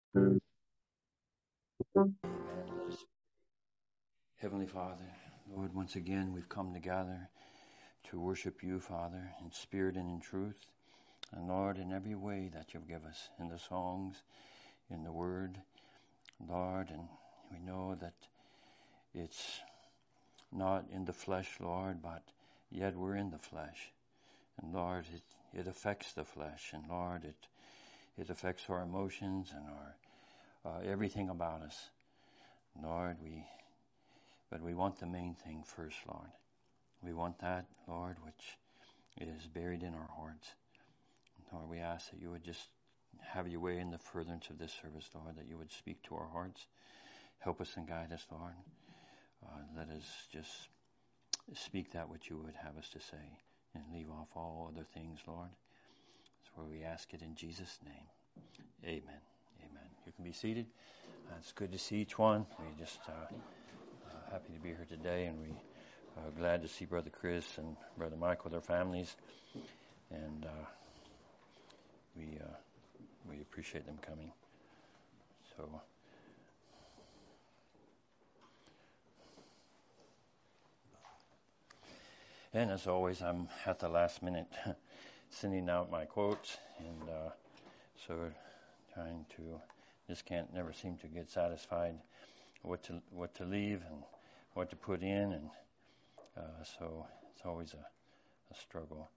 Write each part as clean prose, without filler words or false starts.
Heavenly Father, Lord, once again we've come together to worship you, Father, in spirit and in truth. And Lord, in every way that you've given us, in the songs, in the word, Lord, and we know that it's not in the flesh, Lord, but yet we're in the flesh. And Lord, it affects the flesh. And Lord, it affects our emotions and our everything about us. Lord, but we want the main thing first, Lord. We want that, Lord, which is buried in our hearts. Lord, we ask that you would just have your way in the furtherance of this service, Lord, that you would speak to our hearts. Help us and guide us, Lord. Let us just speak that which you would have us to say and leave off all other things, Lord. That's where we ask it in Jesus' name. Amen. Amen. You can be seated. It's good to see each one. We just happy to be here today, and we glad to see Brother Chris and Brother Mike with their families, and we appreciate them coming. So, and as always, I'm at the last minute sending out my quotes, and so trying to just can't never seem to get satisfied what to leave and what to put in, and so it's always a struggle.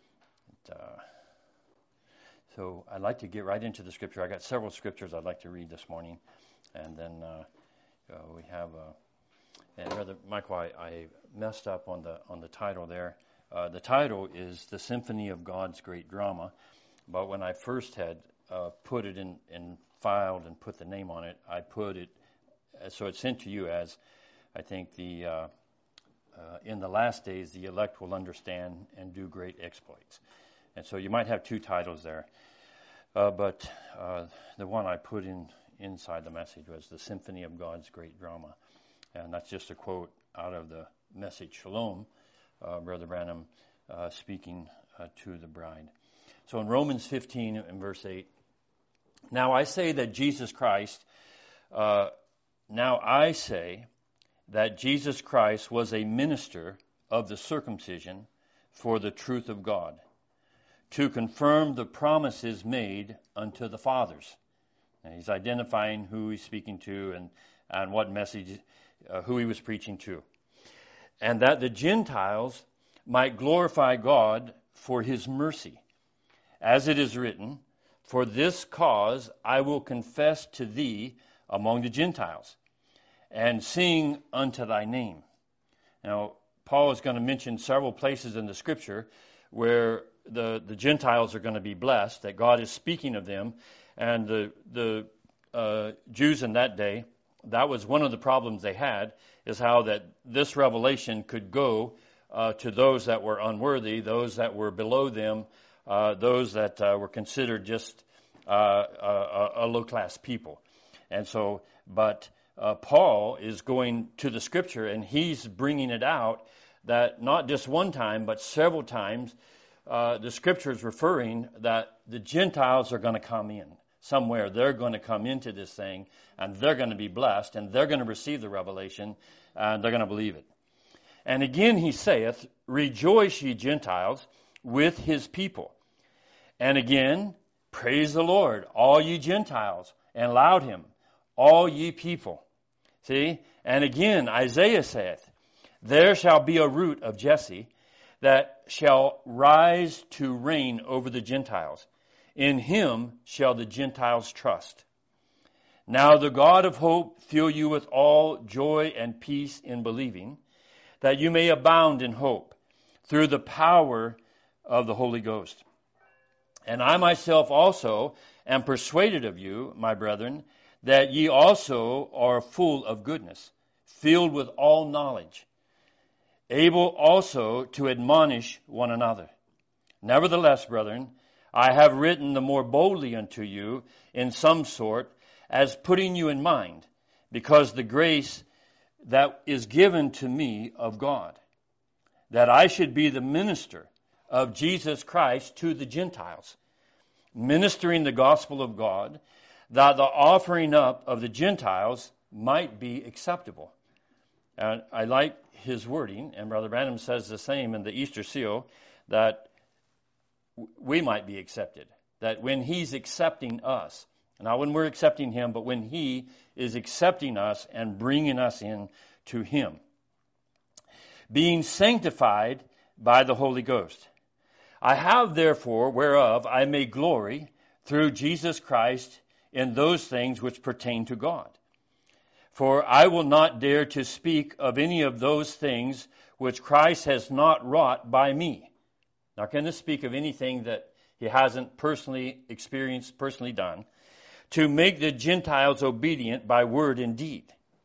So I'd like to get right into the scripture. I got several scriptures I'd like to read this morning, and then we have. And Brother Michael, I messed up on the title there. The title is "The Symphony of God's Great Drama," but when I first had put it in filed and put the name on it, I put it so it's sent to you as, I think, the in the last days the elect will understand and do great exploits. And so you might have two titles there, but the one I put inside the message was "The Symphony of God's Great Drama," and that's just a quote out of the message Shalom, Brother Branham speaking to the bride. So in Romans 15 and verse 8, now I say that Jesus Christ was a minister of the circumcision for the truth of God, to confirm the promises made unto the fathers. And he's identifying who he's speaking to and what message, who he was preaching to. And that the Gentiles might glorify God for his mercy. As it is written, for this cause I will confess to thee among the Gentiles, and sing unto thy name. Now, Paul is going to mention several places in the Scripture where the Gentiles are going to be blessed, that God is speaking of them, and the Jews in that day, that was one of the problems they had, is how that this revelation could go to those that were unworthy, those that were below them, those that were considered just a low-class people. And so, but Paul is going to the Scripture, and he's bringing it out that not just one time, but several times, the Scripture is referring that the Gentiles are going to come in somewhere. They're going to come into this thing, and they're going to be blessed, and they're going to receive the revelation, and they're going to believe it. And again he saith, rejoice ye Gentiles with his people. And again, praise the Lord, all ye Gentiles, and laud him, all ye people. See? And again, Isaiah saith, there shall be a root of Jesse that shall rise to reign over the Gentiles. In him shall the Gentiles trust. Now the God of hope fill you with all joy and peace in believing, that you may abound in hope through the power of the Holy Ghost. And I myself also am persuaded of you, my brethren, that ye also are full of goodness, filled with all knowledge, able also to admonish one another. Nevertheless, brethren, I have written the more boldly unto you in some sort, as putting you in mind, because the grace that is given to me of God, that I should be the minister of Jesus Christ to the Gentiles, ministering the gospel of God, that the offering up of the Gentiles might be acceptable. And I like his wording, and Brother Branham says the same in the Easter seal, that we might be accepted. That when he's accepting us, not when we're accepting him, but when he is accepting us and bringing us in to him. Being sanctified by the Holy Ghost. I have therefore whereof I may glory through Jesus Christ in those things which pertain to God. For I will not dare to speak of any of those things which Christ has not wrought by me. Not going to speak of anything that he hasn't personally experienced, personally done, to make the Gentiles obedient by word and deed.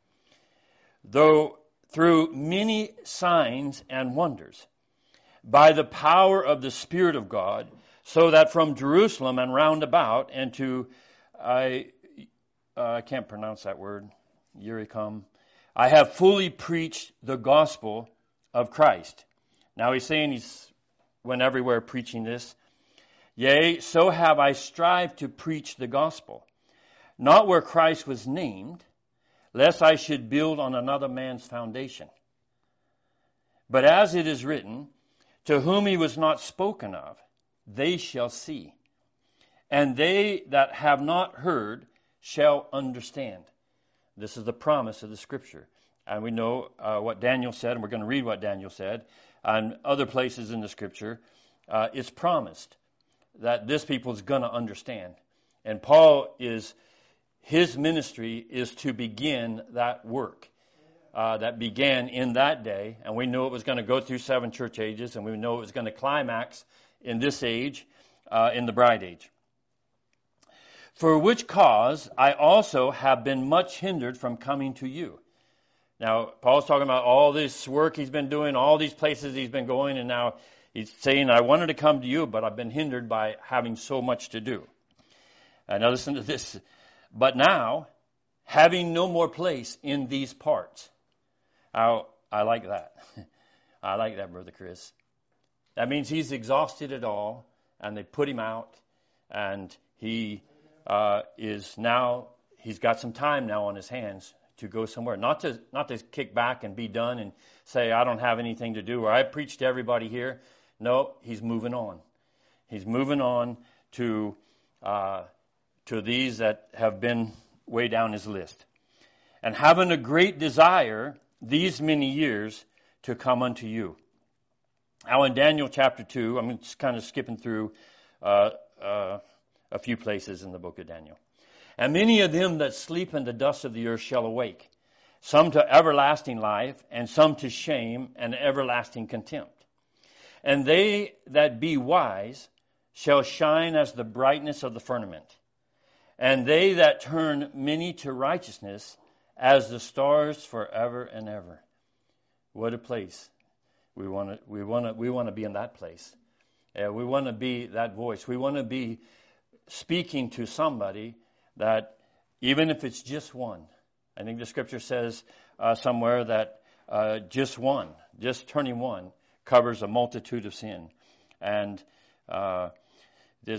Though through many signs and wonders, by the power of the Spirit of God, so that from Jerusalem and round about, and to, I can't pronounce that word, Yericum, I have fully preached the gospel of Christ. Now he's saying he's went everywhere preaching this. Yea, so have I strived to preach the gospel, not where Christ was named, lest I should build on another man's foundation. But as it is written, to whom he was not spoken of, they shall see. And they that have not heard shall understand. This is the promise of the Scripture. And we know what Daniel said, and we're going to read what Daniel said. And other places in the Scripture, it's promised that this people is going to understand. And Paul his ministry is to begin that work that began in that day. And we knew it was going to go through 7 church ages, and we know it was going to climax in this age, in the bride age. For which cause I also have been much hindered from coming to you. Now, Paul's talking about all this work he's been doing, all these places he's been going, and now he's saying, I wanted to come to you, but I've been hindered by having so much to do. And now listen to this. But now, having no more place in these parts. Now, I like that. I like that, Brother Chris. That means he's exhausted it all, and they put him out, and he he's got some time now on his hands to go somewhere. Not to kick back and be done and say, I don't have anything to do, or I preached to everybody here. No, he's moving on. He's moving on to these that have been way down his list. And having a great desire these many years to come unto you. Now in Daniel chapter 2, I'm just kind of skipping through a few places in the book of Daniel. And many of them that sleep in the dust of the earth shall awake, some to everlasting life, and some to shame and everlasting contempt. And they that be wise shall shine as the brightness of the firmament, and they that turn many to righteousness as the stars forever and ever. What a place. We want to be in that place. We want to be that voice. We want to be speaking to somebody that, even if it's just one, I think the Scripture says somewhere that just turning one, covers a multitude of sin, and we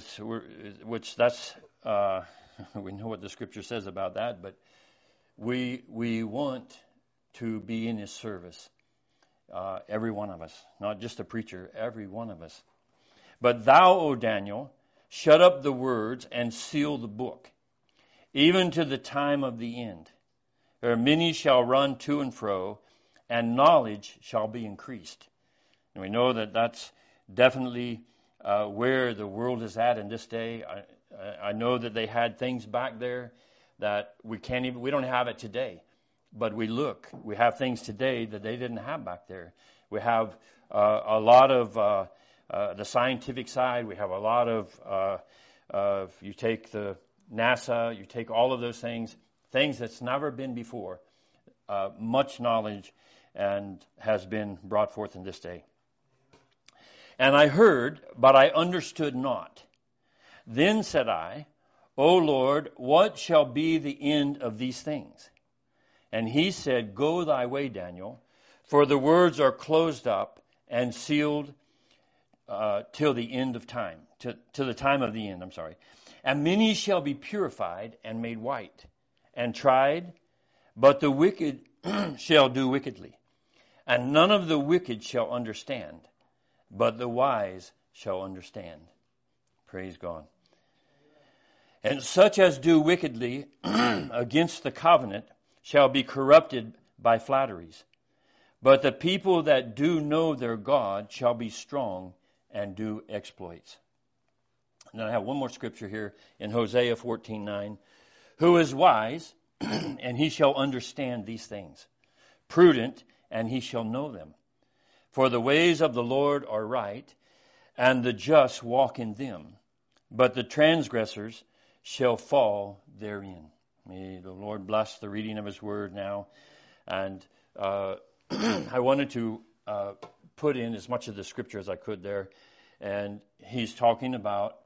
know what the Scripture says about that, but we want to be in His service, every one of us, not just a preacher, every one of us. But thou, O Daniel, shut up the words and seal the book, even to the time of the end. There many shall run to and fro, and knowledge shall be increased. And we know that that's definitely where the world is at in this day. I know that they had things back there that we don't have it today. But we have things today that they didn't have back there. We have a lot of the scientific side. We have a lot of you take the NASA, you take all of those things that's never been before. Much knowledge and has been brought forth in this day. And I heard, but I understood not. Then said I, O Lord, what shall be the end of these things? And he said, Go thy way, Daniel, for the words are closed up and sealed till the end of time, to the time of the end, And many shall be purified and made white, and tried, but the wicked shall do wickedly. And none of the wicked shall understand, but the wise shall understand. Praise God. And such as do wickedly against the covenant shall be corrupted by flatteries. But the people that do know their God shall be strong and do exploits. And then I have one more scripture here in Hosea 14:9. Who is wise, and he shall understand these things. Prudent, and he shall know them. For the ways of the Lord are right, and the just walk in them. But the transgressors shall fall therein. May the Lord bless the reading of his word now. And I wanted to put in as much of the scripture as I could there. And he's talking about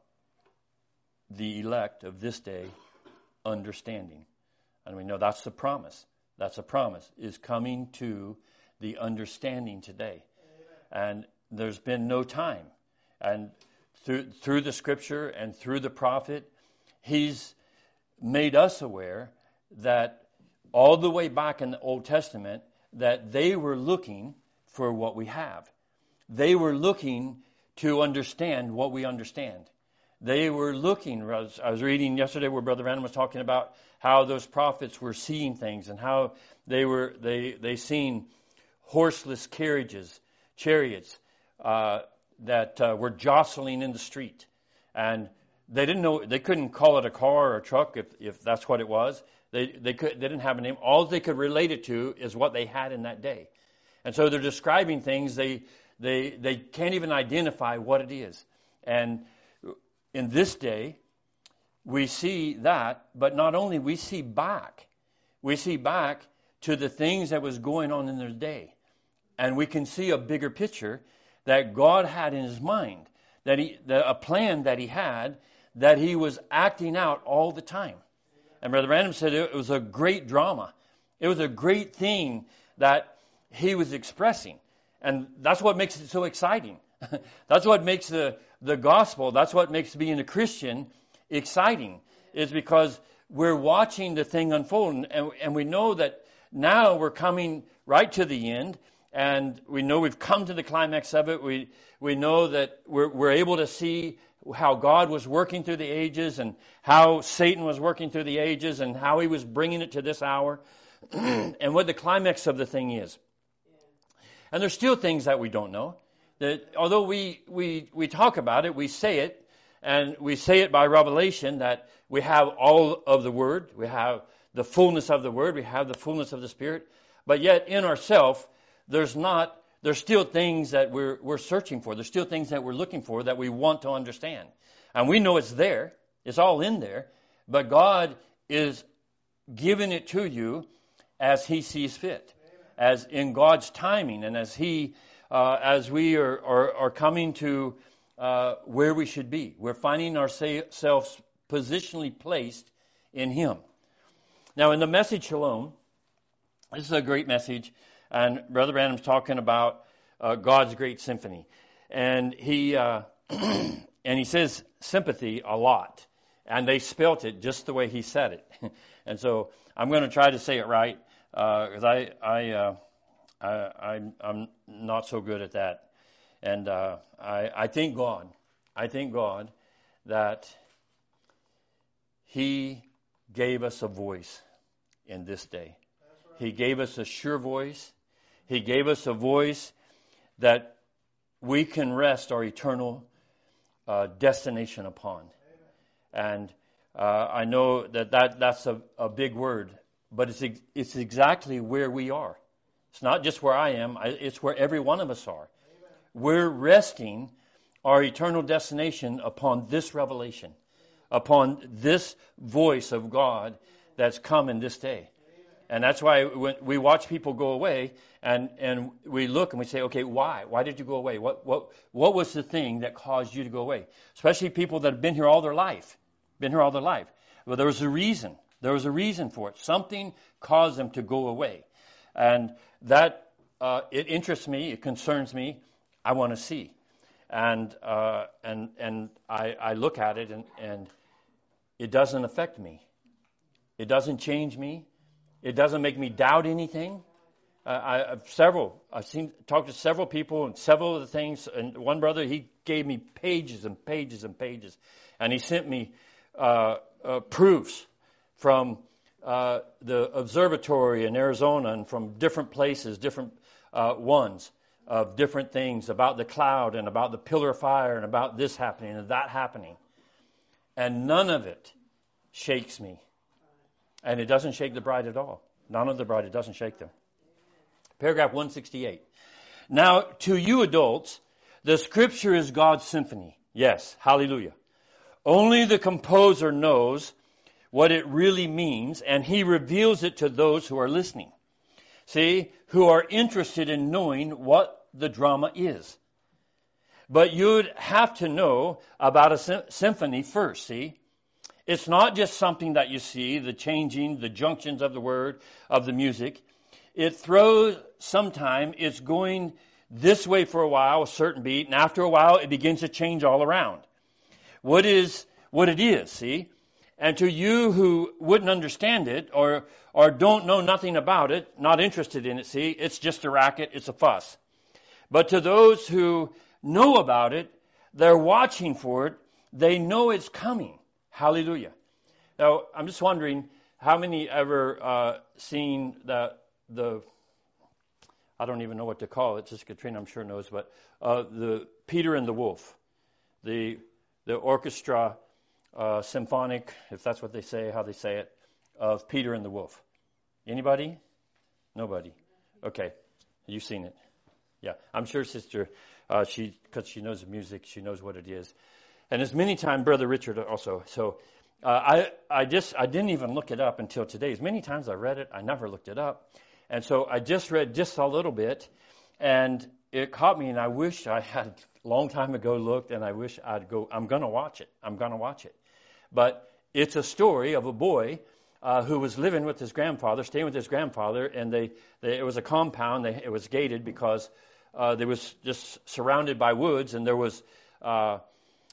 the elect of this day understanding. And we know that's the promise. That's a promise, is coming to the understanding today. And there's been no time. And through the scripture and through the prophet, he's made us aware that all the way back in the Old Testament, that they were looking for what we have. They were looking to understand what we understand. They were looking, I was reading yesterday where Brother Random was talking about how those prophets were seeing things and how they seen horseless carriages, chariots that were jostling in the street. And they didn't know, they couldn't call it a car or a truck if that's what it was. They didn't have a name. All they could relate it to is what they had in that day. And so they're describing things, they can't even identify what it is. And in this day, we see that, but not only, we see back to the things that was going on in their day. And we can see a bigger picture that God had in his mind, a plan that he had, that he was acting out all the time. And Brother Random said it was a great drama. It was a great thing that he was expressing. And that's what makes it so exciting. That's what makes the gospel, that's what makes being a Christian exciting, is because we're watching the thing unfold. And we know that now we're coming right to the end, and we know we've come to the climax of it. We know that we're able to see how God was working through the ages and how Satan was working through the ages and how he was bringing it to this hour and what the climax of the thing is. And there's still things that we don't know. That although we talk about it, we say it, and we say it by revelation that we have all of the Word, we have the fullness of the Word, we have the fullness of the Spirit, but yet in ourselves, there's still things that we're searching for. There's still things that we're looking for that we want to understand. And we know it's there. It's all in there. But God is giving it to you as he sees fit, as in God's timing, and as we are coming to where we should be. We're finding ourselves positionally placed in him. Now, in the message Shalom, this is a great message. And Brother Branham's talking about God's great symphony. And he says sympathy a lot. And they spelt it just the way he said it. And so I'm going to try to say it right, because I'm not so good at that. And I thank God that he gave us a voice in this day. He gave us a sure voice. He gave us a voice that we can rest our eternal destination upon. And I know that's a big word, but it's exactly where we are. It's not just where I am, it's where every one of us are. We're resting our eternal destination upon this revelation, upon this voice of God that's come in this day. And that's why when we watch people go away, and we look and we say, okay, why? Why did you go away? What was the thing that caused you to go away? Especially people that have been here all their life. Well, there was a reason. There was a reason for it. Something caused them to go away. And that, it interests me, it concerns me. I want to see. And I look at it, and it doesn't affect me. It doesn't change me. It doesn't make me doubt anything. I've talked to several people and several of the things. And one brother, he gave me pages and pages and pages, and he sent me proofs from the observatory in Arizona and from different places, different ones of different things about the cloud and about the pillar of fire and about this happening and that happening. And none of it shakes me. And it doesn't shake the bride at all. None of the bride, it doesn't shake them. Paragraph 168. Now, to you adults, the Scripture is God's symphony. Yes, hallelujah. Only the composer knows what it really means, and he reveals it to those who are listening. See, who are interested in knowing what the drama is. But you'd have to know about a symphony first, see? It's not just something that you see, the changing, the junctions of the word, of the music. It throws, sometime it's going this way for a while, a certain beat, and after a while it begins to change all around. What it is, see? And to you who wouldn't understand it or don't know nothing about it, not interested in it, see, it's just a racket, it's a fuss. But to those who know about it, they're watching for it, they know it's coming. Hallelujah. Now, I'm just wondering, how many ever seen the I don't even know what to call it, just Katrina I'm sure knows, but the Peter and the Wolf, the orchestra symphonic, if that's what they say, how they say it, of Peter and the Wolf. Anybody? Nobody. Okay. You've seen it. Yeah. I'm sure Sister, because she knows the music, she knows what it is. And as many times, Brother Richard also. So I didn't even look it up until today. As many times I read it, I never looked it up. And so I just read just a little bit, and it caught me, and I wish I had a long time ago looked, and I wish I'd go, I'm going to watch it. But it's a story of a boy who was living with his grandfather, staying with his grandfather, and it was a compound. It was gated because they was just surrounded by woods, and there was a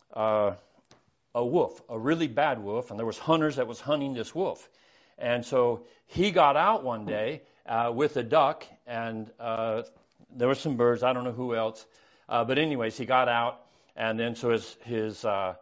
wolf, a really bad wolf, and there was hunters that was hunting this wolf. And so he got out one day with a duck, and there were some birds. I don't know who else. But anyways, he got out, and then so his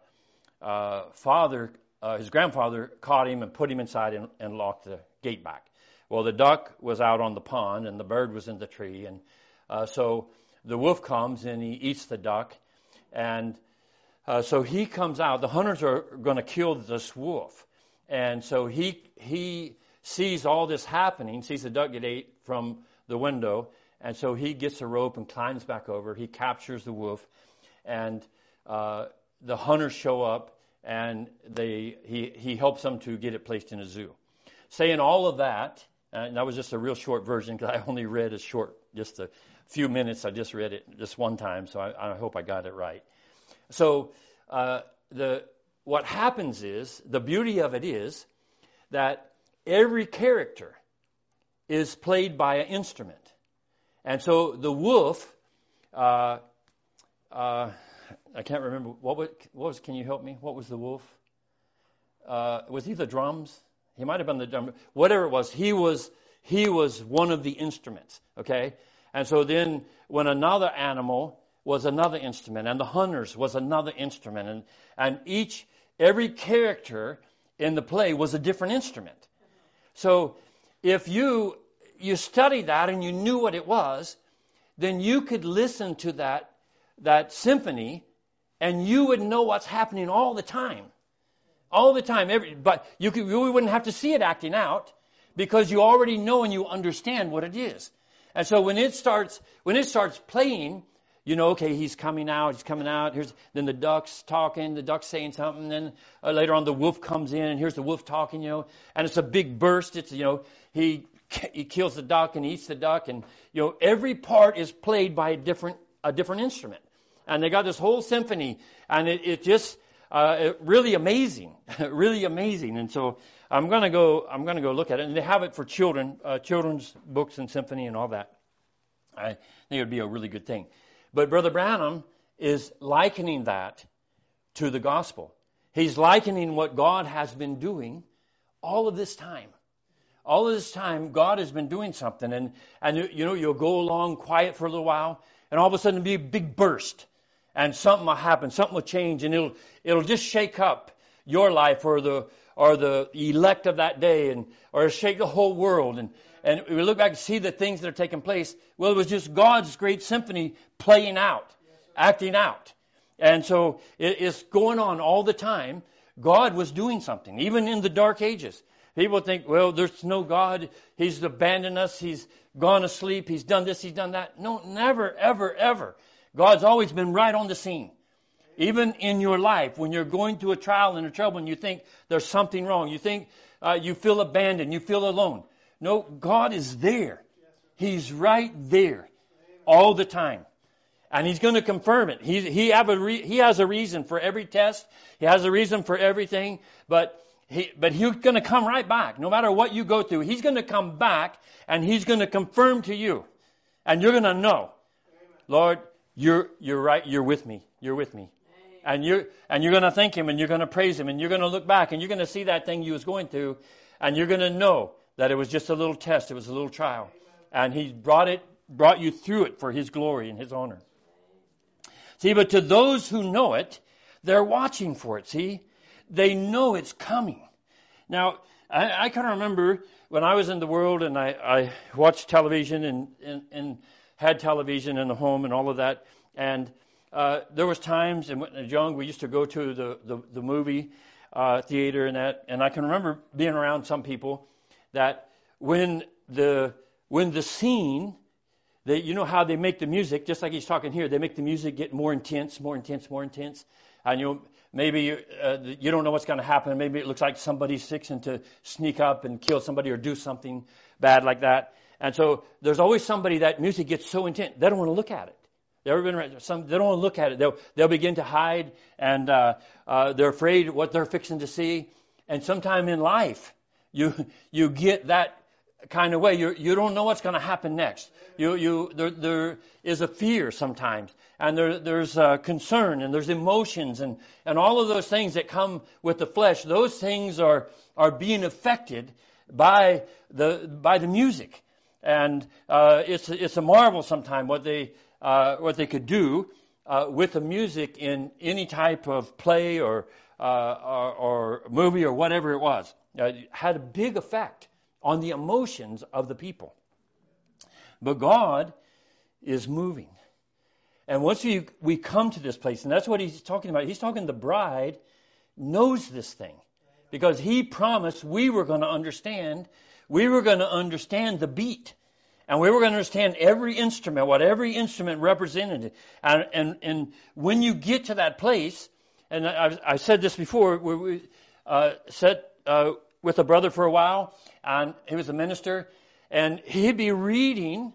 grandfather caught him and put him inside and locked the gate back. Well, the duck was out on the pond, and the bird was in the tree. And so the wolf comes, and he eats the duck. And so he comes out. The hunters are going to kill this wolf. And so he sees all this happening, sees the duck get ate from the window. And so he gets a rope and climbs back over. He captures the wolf. And the hunters show up, and he helps them to get it placed in a zoo. Saying all of that, and that was just a real short version because I only read just a few minutes. I just read it just one time, so I hope I got it right. So what happens is, the beauty of it is that every character is played by an instrument. And so the wolf, I can't remember, what was, can you help me? What was the wolf? Was he the drums? He might have been the drum. Whatever it was, he was one of the instruments, okay? And so then when another animal was another instrument, and the hunters was another instrument, and every character in the play was a different instrument. So if you study that and you knew what it was, then you could listen to that symphony, and you would know what's happening all the time. All the time. But you wouldn't have to see it acting out, because you already know and you understand what it is. And so when it starts playing, you know, okay, he's coming out. Then the duck's talking, the duck's saying something. Then later on the wolf comes in, and here's the wolf talking, you know, and it's a big burst. It's, you know, he kills the duck and eats the duck, and, you know, every part is played by a different instrument. And they got this whole symphony, and it just really amazing, really amazing. And so I'm gonna go look at it, and they have it for children, children's books and symphony and all that. I think it would be a really good thing. But Brother Branham is likening that to the gospel. He's likening what God has been doing all of this time. All of this time, God has been doing something. And you'll go along quiet for a little while, and all of a sudden it'll be a big burst. And something will happen, something will change, and it'll just shake up your life or the elect of that day, or shake the whole world. And we look back and see the things that are taking place. Well, it was just God's great symphony playing out, acting out. And so it's going on all the time. God was doing something, even in the dark ages. People think, well, there's no God. He's abandoned us. He's gone asleep. He's done this. He's done that. No, never, ever, ever. God's always been right on the scene. Even in your life, when you're going through a trial and a trouble and you think there's something wrong, you think you feel abandoned, you feel alone. No, God is there. He's right there all the time. And He's going to confirm it. He has a reason for every test. He has a reason for everything. But He's going to come right back. No matter what you go through, He's going to come back and He's going to confirm to you. And you're going to know, Lord, you're right. You're with me. You're with me. And you're going to thank Him, and you're going to praise Him, and you're going to look back, and you're going to see that thing you was going through, and you're going to know that it was just a little test. It was a little trial. And He brought you through it for His glory and His honor. See, but to those who know it, they're watching for it. See, they know it's coming. Now, I can remember when I was in the world and I watched television and had television in the home and all of that. And there was times, and when I was young, we used to go to the movie theater and that. And I can remember being around some people that when the scene, you know how they make the music, just like he's talking here, they make the music get more intense, more intense, more intense. And maybe you don't know what's going to happen. Maybe it looks like somebody's fixing to sneak up and kill somebody or do something bad like that. And so there's always somebody that music gets so intense, they don't want to look at it. They don't want to look at it. They'll begin to hide, and they're afraid of what they're fixing to see. And sometime in life, you get that kind of way. You don't know what's going to happen next. There is a fear sometimes, and there's concern, and there's emotions, and all of those things that come with the flesh. Those things are being affected by the music, and it's a marvel sometimes what they could do with the music in any type of play or movie or whatever it was. It had a big effect on the emotions of the people. But God is moving. And once we come to this place, and that's what He's talking about. He's talking the bride knows this thing. Because He promised we were going to understand. We were going to understand the beat. And we were going to understand every instrument, what every instrument represented. And when you get to that place, and I said this before, we sat with a brother for a while, and he was a minister, and he'd be reading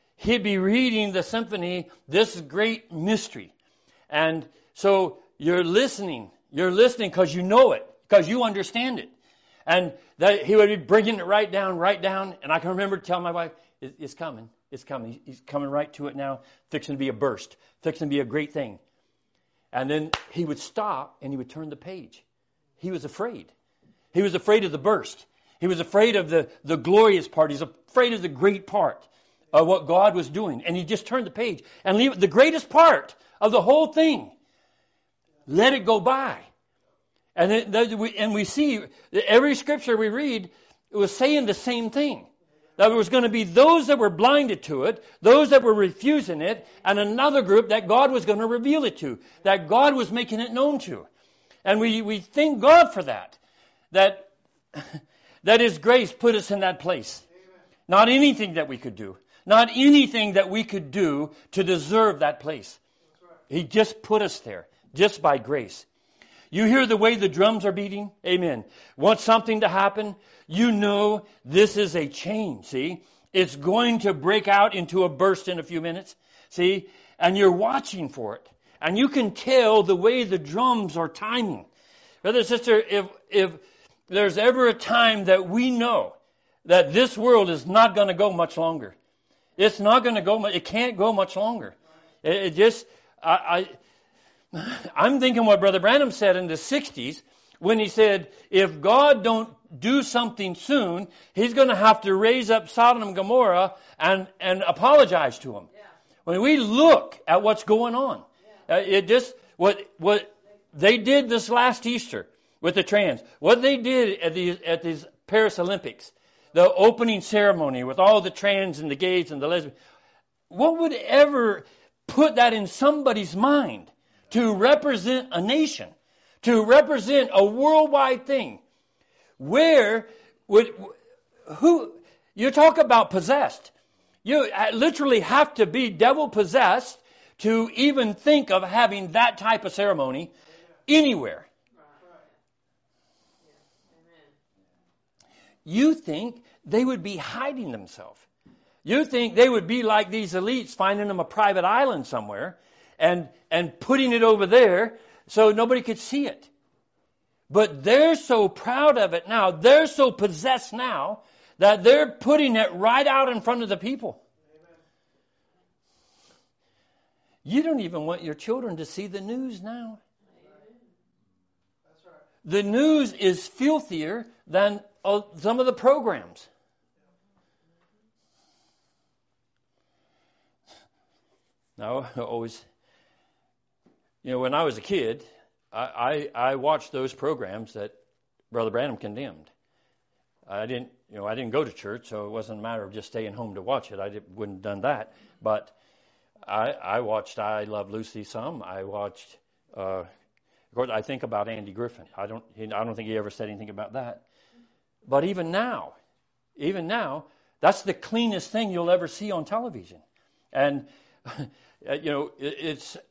the symphony, this great mystery. And so you're listening because you know it, because you understand it. And that he would be bringing it right down. And I can remember telling my wife, it's coming. He's coming right to it now. Fixing to be a burst. Fixing to be a great thing. And then he would stop and he would turn the page. He was afraid. He was afraid of the burst. He was afraid of the glorious part. He's afraid of the great part of what God was doing. And he just turned the page and leave the greatest part of the whole thing. Let it go by. And we see that every scripture we read, it was saying the same thing. That there was going to be those that were blinded to it, those that were refusing it, and another group that God was going to reveal it to, that God was making it known to. And we thank God for that. That His grace put us in that place. Not anything that we could do. Not anything that we could do to deserve that place. He just put us there, just by grace. You hear the way the drums are beating? Amen. Want something to happen? You know this is a change, see? It's going to break out into a burst in a few minutes, see? And you're watching for it. And you can tell the way the drums are timing. Brother and sister, if there's ever a time that we know that this world is not going to go much longer. It's not going to go much, it can't go much longer. I'm thinking what Brother Branham said in the 60s, when he said, if God don't do something soon, he's going to have to raise up Sodom and Gomorrah and apologize to them. Yeah. When we look at what's going on, it just, what they did this last Easter with the trans, what they did at these Paris Olympics, the opening ceremony with all the trans and the gays and the lesbians, what would ever put that in somebody's mind to represent a nation, to represent a worldwide thing? Where you talk about possessed. You literally have to be devil possessed to even think of having that type of ceremony anywhere. You think they would be hiding themselves. You think they would be like these elites, finding them a private island somewhere and putting it over there so nobody could see it. But they're so proud of it now, they're so possessed now, that they're putting it right out in front of the people. Amen. You don't even want your children to see the news now. That's right. The news is filthier than some of the programs. Now, always, when I was a kid, I watched those programs that Brother Branham condemned. I didn't go to church, so it wasn't a matter of just staying home to watch it. Wouldn't have done that. But I watched I Love Lucy some. I watched. Of course, I think about Andy Griffin. I don't think he ever said anything about that. But even now, that's the cleanest thing you'll ever see on television. And it's.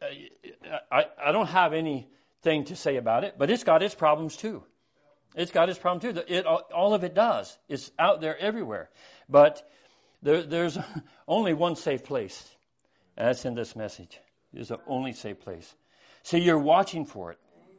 I don't have anything to say about it, but it's got its problems too. It's got its problem too. All of it does. It's out there everywhere. But there's only one safe place, and that's in this message. There's the only safe place. So you're watching for it.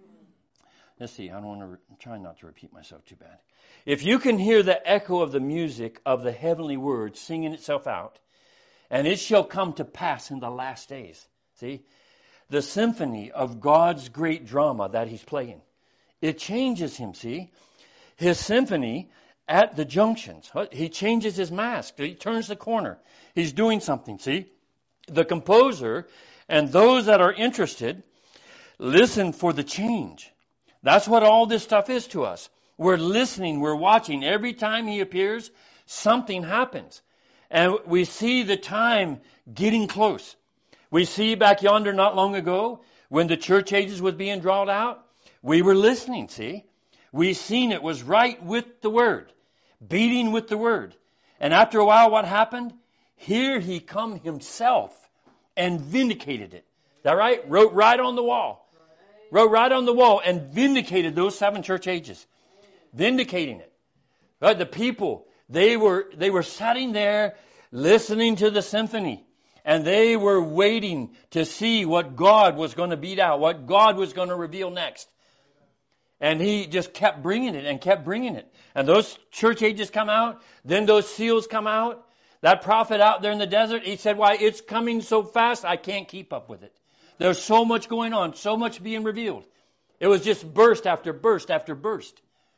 Let's see. I don't want to try not to repeat myself too bad. If you can hear the echo of the music of the heavenly word singing itself out, and it shall come to pass in the last days. See? The symphony of God's great drama that he's playing. It changes him, see? His symphony at the junctions. He changes his mask. He turns the corner. He's doing something, see? The composer and those that are interested listen for the change. That's what all this stuff is to us. We're listening, we're watching. Every time he appears, something happens. And we see the time getting close. We see back yonder not long ago when the church ages was being drawn out. We were listening, see? We seen it was right with the Word, beating with the Word. And after a while, what happened? Here he come himself and vindicated it. Is that right? Wrote right on the wall. Wrote right on the wall and vindicated those 7 church ages. Vindicating it. Right? The people, they were sitting there listening to the symphony. And they were waiting to see what God was going to beat out, what God was going to reveal next. And he just kept bringing it and kept bringing it. And those church ages come out. Then those seals come out. That prophet out there in the desert, he said, why, it's coming so fast, I can't keep up with it. There's so much going on, so much being revealed. It was just burst after burst after burst.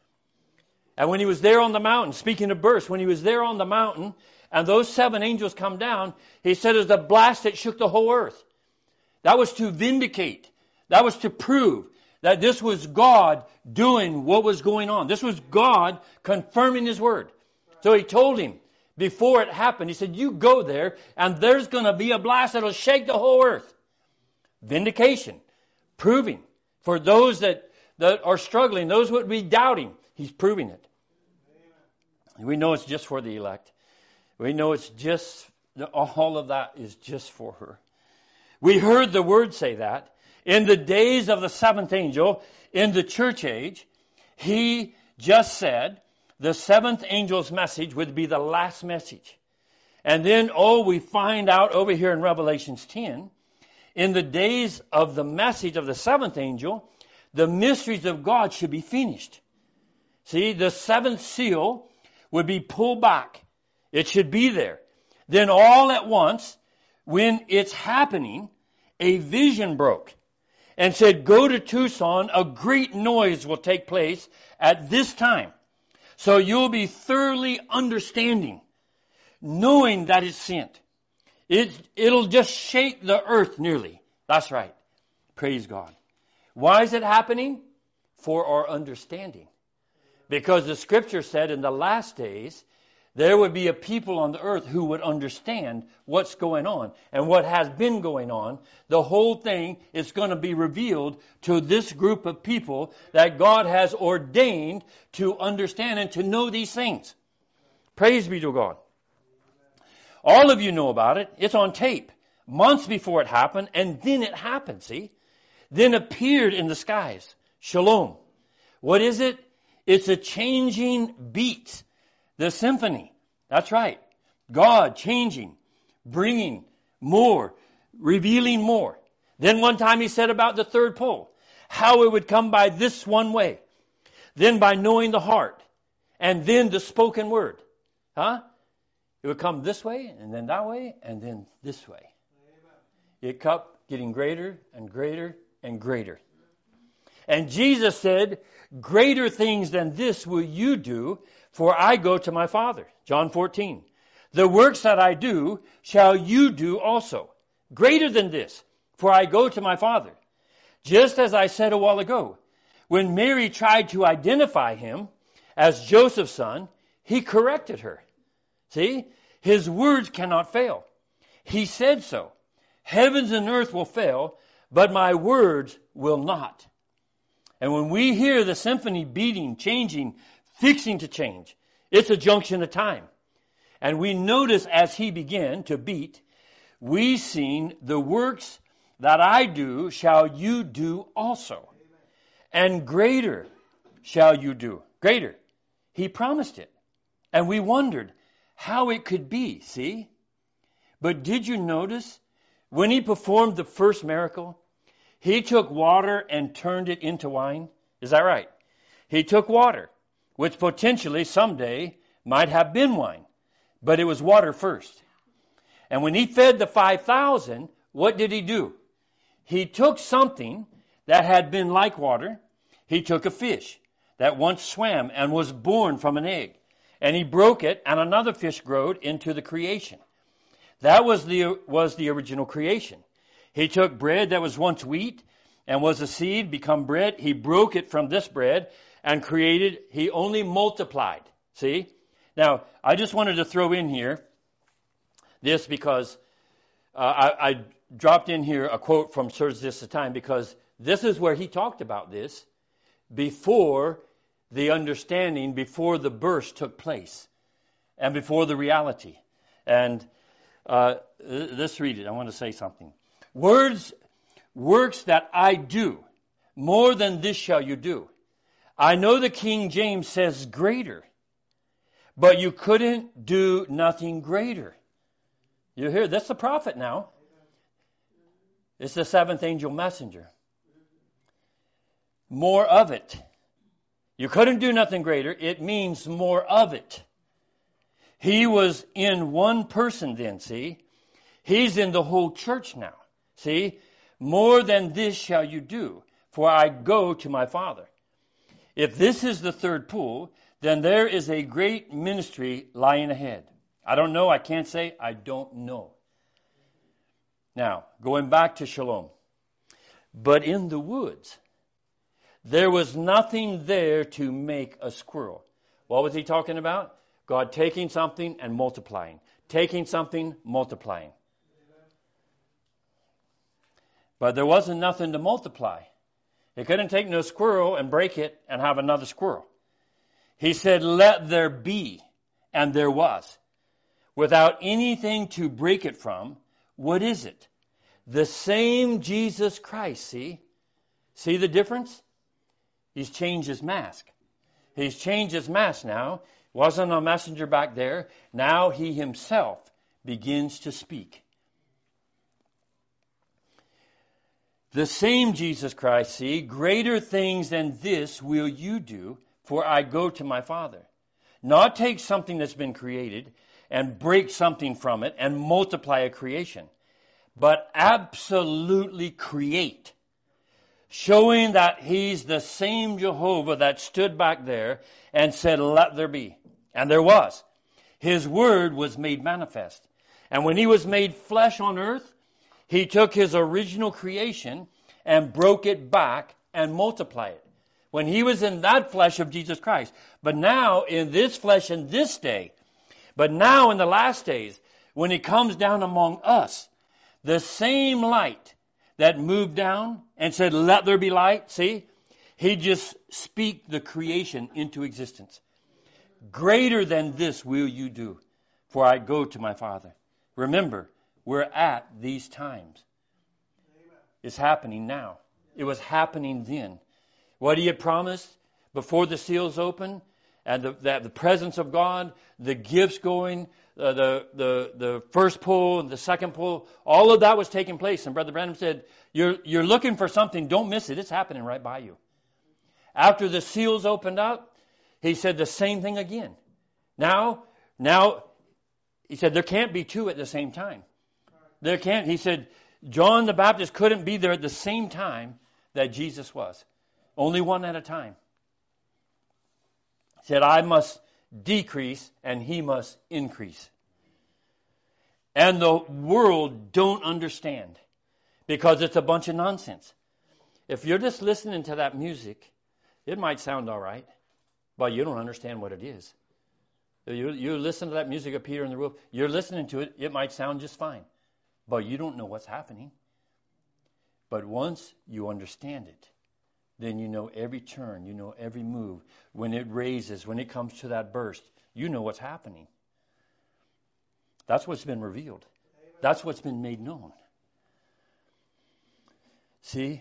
And when he was there on the mountain, speaking of burst, when he was there on the mountain, and those 7 angels come down, he said, there's a blast that shook the whole earth. That was to vindicate. That was to prove that this was God doing what was going on. This was God confirming his word. So he told him before it happened, he said, you go there and there's going to be a blast that will shake the whole earth. Vindication. Proving. For those that are struggling, those who would be doubting, he's proving it. We know it's just for the elect. We know it's just, all of that is just for her. We heard the word say that. In the days of the 7th angel, in the church age, he just said the 7th angel's message would be the last message. And then, we find out over here in Revelations 10, in the days of the message of the 7th angel, the mysteries of God should be finished. See, the 7th seal would be pulled back. It should be there. Then all at once, when it's happening, a vision broke. and said, go to Tucson, a great noise will take place at this time. So you'll be thoroughly understanding, knowing that it's sent. It'll just shake the earth nearly. That's right. Praise God. Why is it happening? For our understanding. Because the scripture said in the last days, there would be a people on the earth who would understand what's going on and what has been going on. The whole thing is going to be revealed to this group of people that God has ordained to understand and to know these things. Praise be to God. All of you know about it. It's on tape. Months before it happened, and then it happened, see? Then appeared in the skies. Shalom. What is it? It's a changing beat. The symphony. That's right. God changing, bringing more, revealing more. Then one time he said about the third pole, how it would come by this one way, then by knowing the heart, and then the spoken word. Huh? It would come this way, and then that way, and then this way. It kept getting greater and greater and greater. And Jesus said, greater things than this will you do, for I go to my Father. John 14. The works that I do shall you do also. Greater than this, for I go to my Father. Just as I said a while ago, when Mary tried to identify him as Joseph's son, he corrected her. See, his words cannot fail. He said so. Heavens and earth will fail, but my words will not. And when we hear the symphony beating, changing, fixing to change, it's a junction of time. And we notice as he began to beat, we seen the works that I do shall you do also. And greater shall you do. Greater. He promised it. And we wondered how it could be, see? But did you notice when he performed the first miracle, he took water and turned it into wine? Is that right? He took water, which potentially someday might have been wine, but it was water first. And when he fed the 5,000, what did he do? He took something that had been like water. He took a fish that once swam and was born from an egg, and he broke it, and another fish growed into the creation. That was the original creation. He took bread that was once wheat and was a seed, become bread. He broke it from this bread and created. He only multiplied. See? Now, I just wanted to throw in here this because I dropped in here a quote from Sirs This the Time, because this is where he talked about this before the understanding, before the burst took place, and before the reality. And let's read it. I want to say something. Works that I do, more than this shall you do. I know the King James says greater, but you couldn't do nothing greater. You hear? That's the prophet now. It's the seventh angel messenger. More of it. You couldn't do nothing greater. It means more of it. He was in one person then, see? He's in the whole church now. See? More than this shall you do, for I go to my Father. If this is the third pool, then there is a great ministry lying ahead. I don't know. I can't say I don't know. Now, going back to Shalom. But in the woods, there was nothing there to make a squirrel. What was he talking about? God taking something and multiplying. Taking something, multiplying. But there wasn't nothing to multiply. He couldn't take no squirrel and break it and have another squirrel. He said, let there be, and there was. Without anything to break it from, what is it? The same Jesus Christ, see? See the difference? He's changed his mask. He's changed his mask now. Wasn't a messenger back there. Now he himself begins to speak. The same Jesus Christ, see, greater things than this will you do, for I go to my Father. Not take something that's been created and break something from it and multiply a creation, but absolutely create. showing that He's the same Jehovah that stood back there and said, let there be. And there was. His Word was made manifest. And when He was made flesh on earth, He took His original creation and broke it back and multiplied it. When He was in that flesh of Jesus Christ. But now in this flesh in this day, but now in the last days, when He comes down among us, the same light that moved down and said, let there be light, see? He just speak the creation into existence. Greater than this will you do, for I go to my Father. Remember, we're at these times. It's happening now. It was happening then. What He had promised before the seals opened, and the presence of God, the gifts going, the first pull and the second pull, all of that was taking place. And Brother Branham said, you're looking for something, don't miss it. It's happening right by you. After the seals opened up, He said the same thing again. Now, He said there can't be two at the same time. There can't. He said John the Baptist couldn't be there at the same time that Jesus was. Only one at a time. He said, I must decrease and He must increase. And the world don't understand because it's a bunch of nonsense. If you're just listening to that music, it might sound all right, but you don't understand what it is. You listen to that music of Peter and the Roof, you're listening to it, it might sound just fine, but you don't know what's happening. But once you understand it, then you know every turn, you know every move. When it raises, when it comes to that burst, you know what's happening. That's what's been revealed. That's what's been made known. See?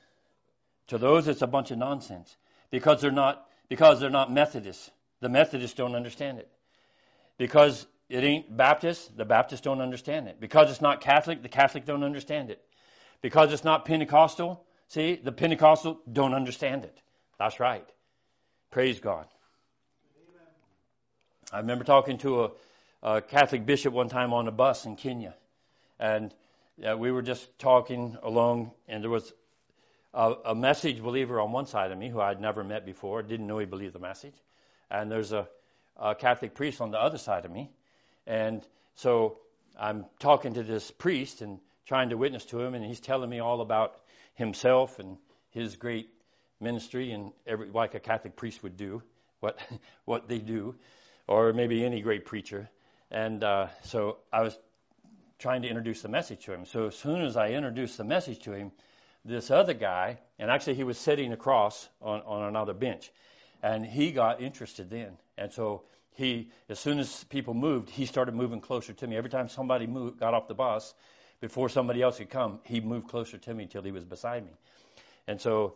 To those, it's a bunch of nonsense. Because they're not Methodists. The Methodists don't understand it. Because it ain't Baptist, the Baptists don't understand it. Because it's not Catholic, the Catholic don't understand it. Because it's not Pentecostal, see, the Pentecostal don't understand it. That's right. Praise God. Amen. I remember talking to a Catholic bishop one time on a bus in Kenya. And we were just talking along, and there was a message believer on one side of me who I'd never met before, didn't know he believed the message. And there's a Catholic priest on the other side of me. And so I'm talking to this priest and trying to witness to him, and he's telling me all about himself and his great ministry, and like a Catholic priest would do, what they do, or maybe any great preacher. And so I was trying to introduce the message to him. So as soon as I introduced the message to him, this other guy, and actually he was sitting across on another bench, and he got interested then. And so as soon as people moved, he started moving closer to me. Every time somebody got off the bus, before somebody else could come, he moved closer to me until he was beside me. And so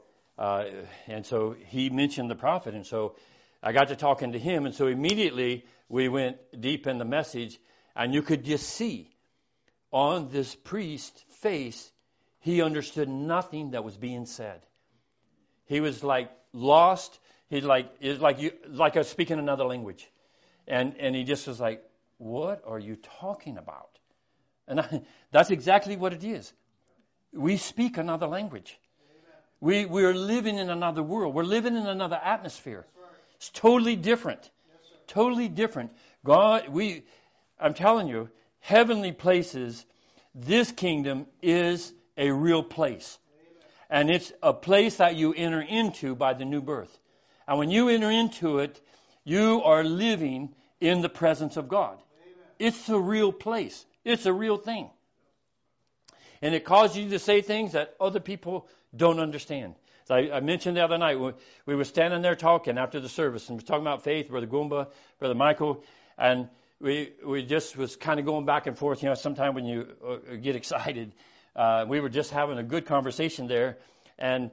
he mentioned the prophet, and so I got to talking to him, and so immediately we went deep in the message, and you could just see on this priest's face, he understood nothing that was being said. He was like lost. It was like I was speaking another language, and he just was like, "What are you talking about?" And that's exactly what it is. We speak another language. We're living in another world. We're living in another atmosphere. It's totally different. Totally different. I'm telling you, heavenly places, this kingdom is a real place. And it's a place that you enter into by the new birth. And when you enter into it, you are living in the presence of God. It's a real place. It's a real thing. And it causes you to say things that other people don't understand. So I mentioned the other night, we were standing there talking after the service, and we were talking about faith, Brother Goomba, Brother Michael, and we just was kind of going back and forth. You know, sometimes when you get excited, we were just having a good conversation there, and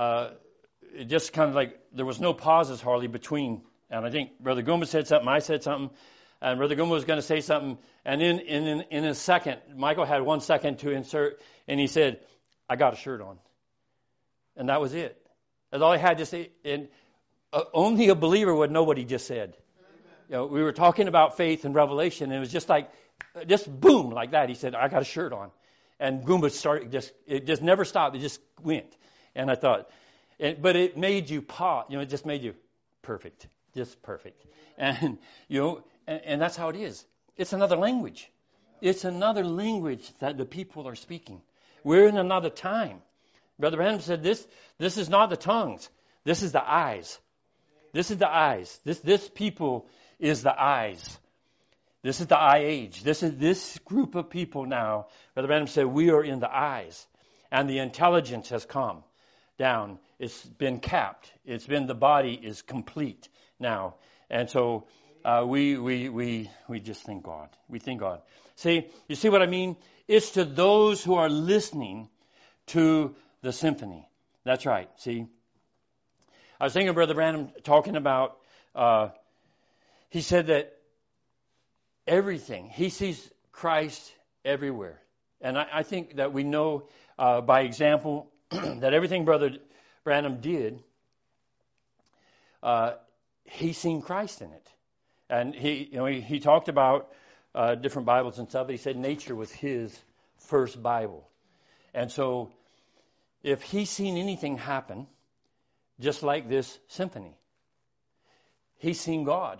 it just kind of like there was no pauses hardly between. And I think Brother Goomba said something, I said something, and Brother Goomba was going to say something, and in a second, Michael had 1 second to insert, and he said, "I got a shirt on." And that was it. That's all I had to say. And only a believer would know what he just said. You know, we were talking about faith and revelation, and it was just like, just boom, like that. He said, "I got a shirt on." And Goomba started, it just never stopped. It just went. And I thought, but it made you pause. It just made you perfect, just perfect. And and that's how it is. It's another language. It's another language that the people are speaking. We're in another time. Brother Branham said this is not the tongues. This is the eyes. This is the eyes. This people is the eyes. This is the eye age. This group of people now, Brother Branham said, we are in the eyes. And the intelligence has come down. It's been capped. The body is complete now. And so we just thank God. We thank God. See, you see what I mean? It's to those who are listening to the symphony. That's right. See, I was thinking of Brother Branham talking about, he said that everything, he sees Christ everywhere. And I think that we know by example that everything Brother Branham did, he's seen Christ in it. And he talked about different Bibles and stuff. He said nature was his first Bible. And so if he's seen anything happen, just like this symphony, he's seen God.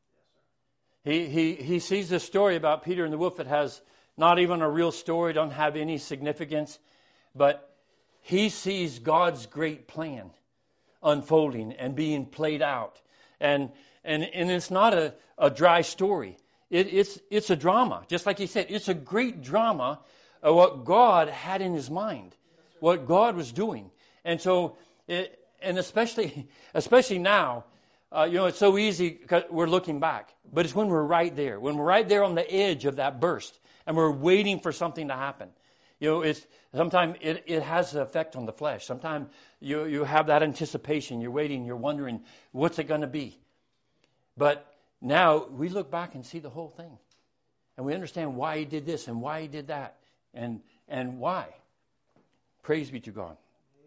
He sees this story about Peter and the wolf that has not even a real story, don't have any significance, but he sees God's great plan unfolding and being played out. And it's not a dry story. It's a drama. Just like he said, it's a great drama of what God had in his mind, what God was doing. And so, and especially now, it's so easy because we're looking back. But it's when we're right there on the edge of that burst, and we're waiting for something to happen. Sometimes it has an effect on the flesh. Sometimes you have that anticipation. You're waiting. You're wondering, what's it going to be? But now we look back and see the whole thing, and we understand why he did this and why he did that, and why. Praise be to God.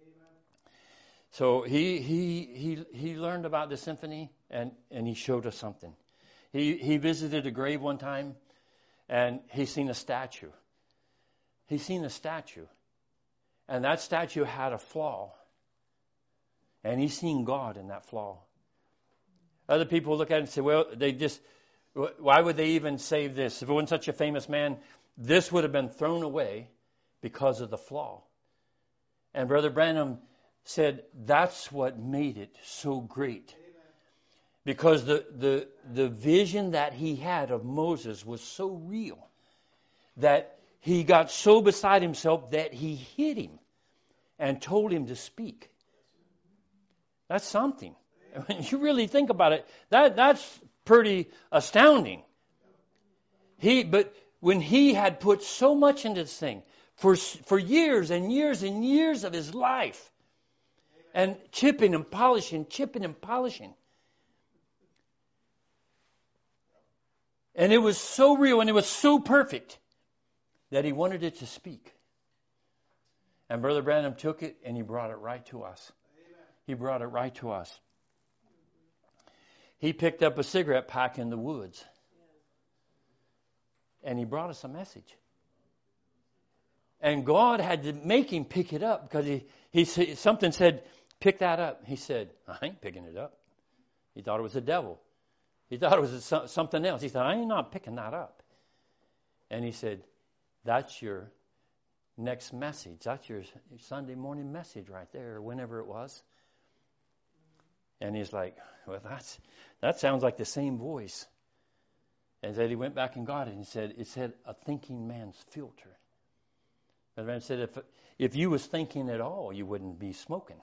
So he learned about the symphony, and he showed us something. He visited a grave one time, and he seen a statue. He seen a statue, and that statue had a flaw, and he seen God in that flaw. Other people look at it and say, well, why would they even save this? If it wasn't such a famous man, this would have been thrown away because of the flaw. And Brother Branham said that's what made it so great. Because the vision that he had of Moses was so real that he got so beside himself that he hid him and told him to speak. That's something. When you really think about it, that's pretty astounding. But when he had put so much into this thing for years and years and years of his life, and chipping and polishing, and it was so real and it was so perfect that he wanted it to speak. And Brother Branham took it and he brought it right to us. He brought it right to us. He picked up a cigarette pack in the woods. And he brought us a message. And God had to make him pick it up because something said, pick that up. He said, I ain't picking it up. He thought it was the devil. He thought it was something else. He said, I ain't not picking that up. And he said, that's your next message. That's your Sunday morning message right there, or whenever it was. And he's like, well, that sounds like the same voice. And then he went back and got it and it said a thinking man's filter. The man said, if you was thinking at all, you wouldn't be smoking.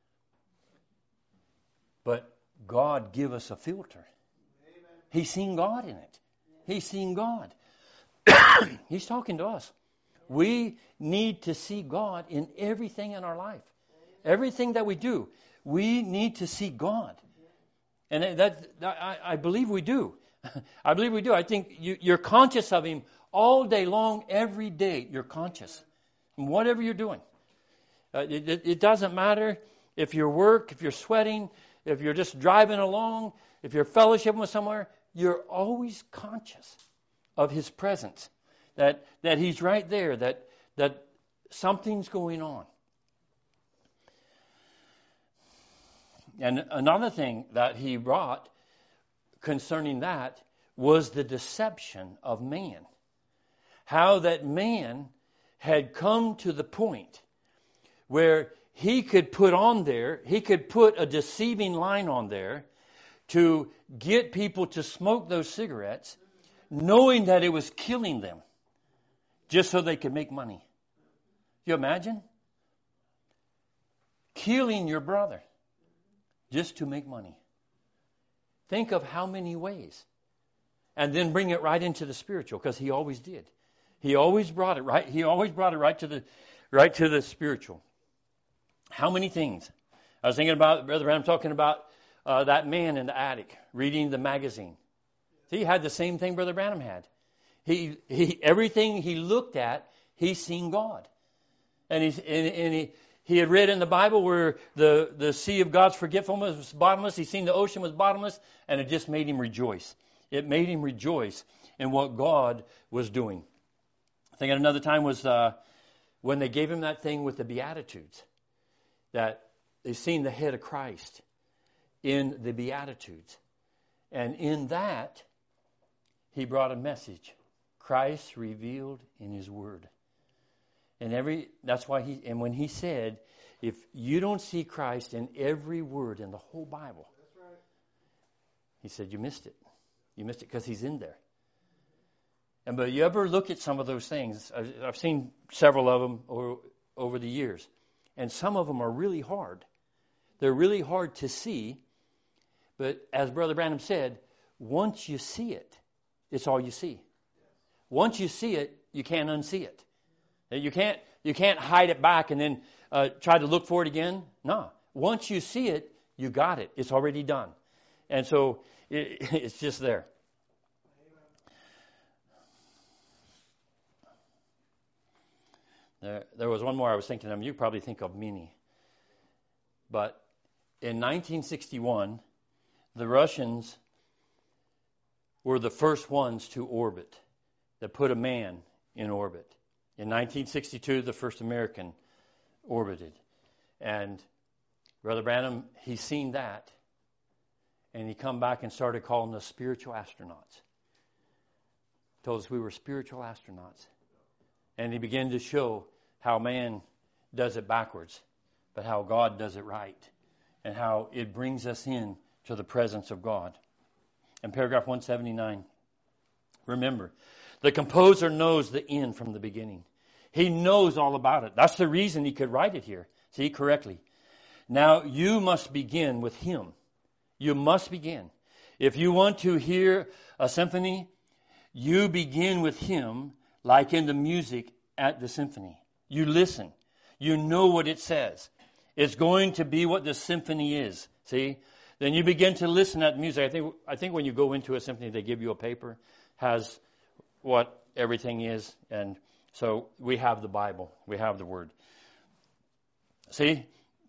But God give us a filter. Amen. He's seen God in it. He's seen God. He's talking to us. We need to see God in everything in our life. Everything that we do, we need to see God. And I believe we do. I believe we do. I think you're conscious of Him all day long, every day. You're conscious. And whatever you're doing. It doesn't matter if you're work, if you're sweating, if you're just driving along, if you're fellowshipping with somewhere, you're always conscious of His presence. That He's right there, that something's going on. And another thing that he brought concerning that was the deception of man. How that man had come to the point where he could put a deceiving line on there to get people to smoke those cigarettes, knowing that it was killing them, just so they could make money. You imagine? Killing your brother just to make money. Think of how many ways. And then bring it right into the spiritual, because he always did. He always brought it right. He always brought it right to the spiritual. How many things? I was thinking about Brother Branham talking about that man in the attic reading the magazine. See, he had the same thing Brother Branham had. He everything he looked at, he seen God, and he had read in the Bible where the sea of God's forgetfulness was bottomless. He seen the ocean was bottomless, and it just made him rejoice. It made him rejoice in what God was doing. I think another time was when they gave him that thing with the Beatitudes, that they seen the head of Christ in the Beatitudes. And in that, he brought a message. Christ revealed in his word. And that's why when he said, if you don't see Christ in every word in the whole Bible, that's right. He said, you missed it. You missed it because he's in there. But you ever look at some of those things? I've seen several of them over the years. And some of them are really hard. They're really hard to see. But as Brother Branham said, once you see it, it's all you see. Once you see it, you can't unsee it. You can't hide it back and then try to look for it again. No. Once you see it, you got it. It's already done. And so it's just there. There was one more I was thinking of. You probably think of many. But in 1961, the Russians were the first ones to orbit, that put a man in orbit. In 1962, the first American orbited. And Brother Branham, he seen that, and he come back and started calling us spiritual astronauts. Told us we were spiritual astronauts. And he began to show how man does it backwards, but how God does it right, and how it brings us in to the presence of God. In paragraph 179, remember, the composer knows the end from the beginning. He knows all about it. That's the reason he could write it here. See, correctly. Now, you must begin with him. You must begin. If you want to hear a symphony, you begin with him, like in the music at the symphony. You listen. You know what it says. It's going to be what the symphony is. See? Then you begin to listen at music. I think when you go into a symphony, they give you a paper, has what everything is, and so we have the Bible. We have the Word. See?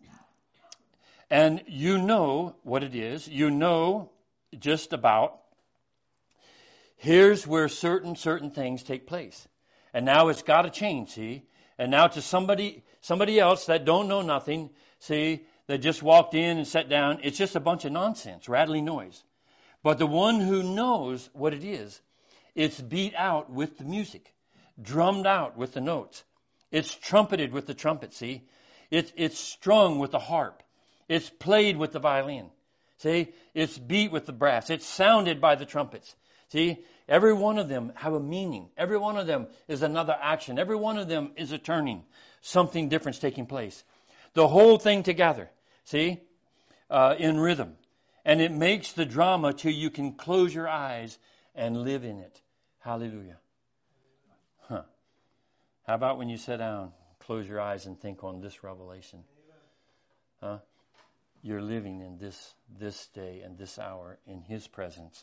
And you know what it is. You know just about. Here's where certain things take place. And now it's got to change, see? And now to somebody else that don't know nothing, see, that just walked in and sat down, it's just a bunch of nonsense, rattling noise. But the one who knows what it is, it's beat out with the music, drummed out with the notes. It's trumpeted with the trumpet, see? It's strung with the harp. It's played with the violin. See? It's beat with the brass. It's sounded by the trumpets. See? Every one of them have a meaning. Every one of them is another action. Every one of them is a turning. Something different's taking place. The whole thing together. See? In rhythm. And it makes the drama till you can close your eyes and live in it. Hallelujah. Huh. How about when you sit down, close your eyes and think on this revelation? Huh? You're living in this day and this hour in His presence.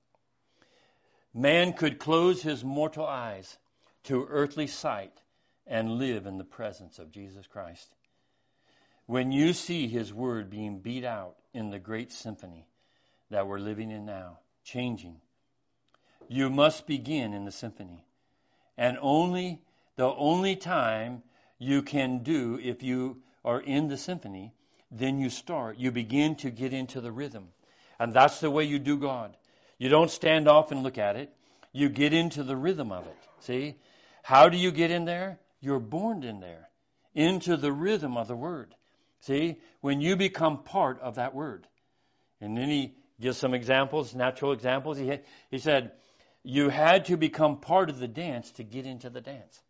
Man could close his mortal eyes to earthly sight and live in the presence of Jesus Christ. When you see His Word being beat out in the great symphony that we're living in now, changing, you must begin in the symphony. And the only time you can do, if you are in the symphony, then you begin to get into the rhythm. And that's the way you do God. You don't stand off and look at it. You get into the rhythm of it. See? How do you get in there? You're born in there, into the rhythm of the Word. See? When you become part of that Word. And then he gives some examples, natural examples. He said, you had to become part of the dance to get into the dance.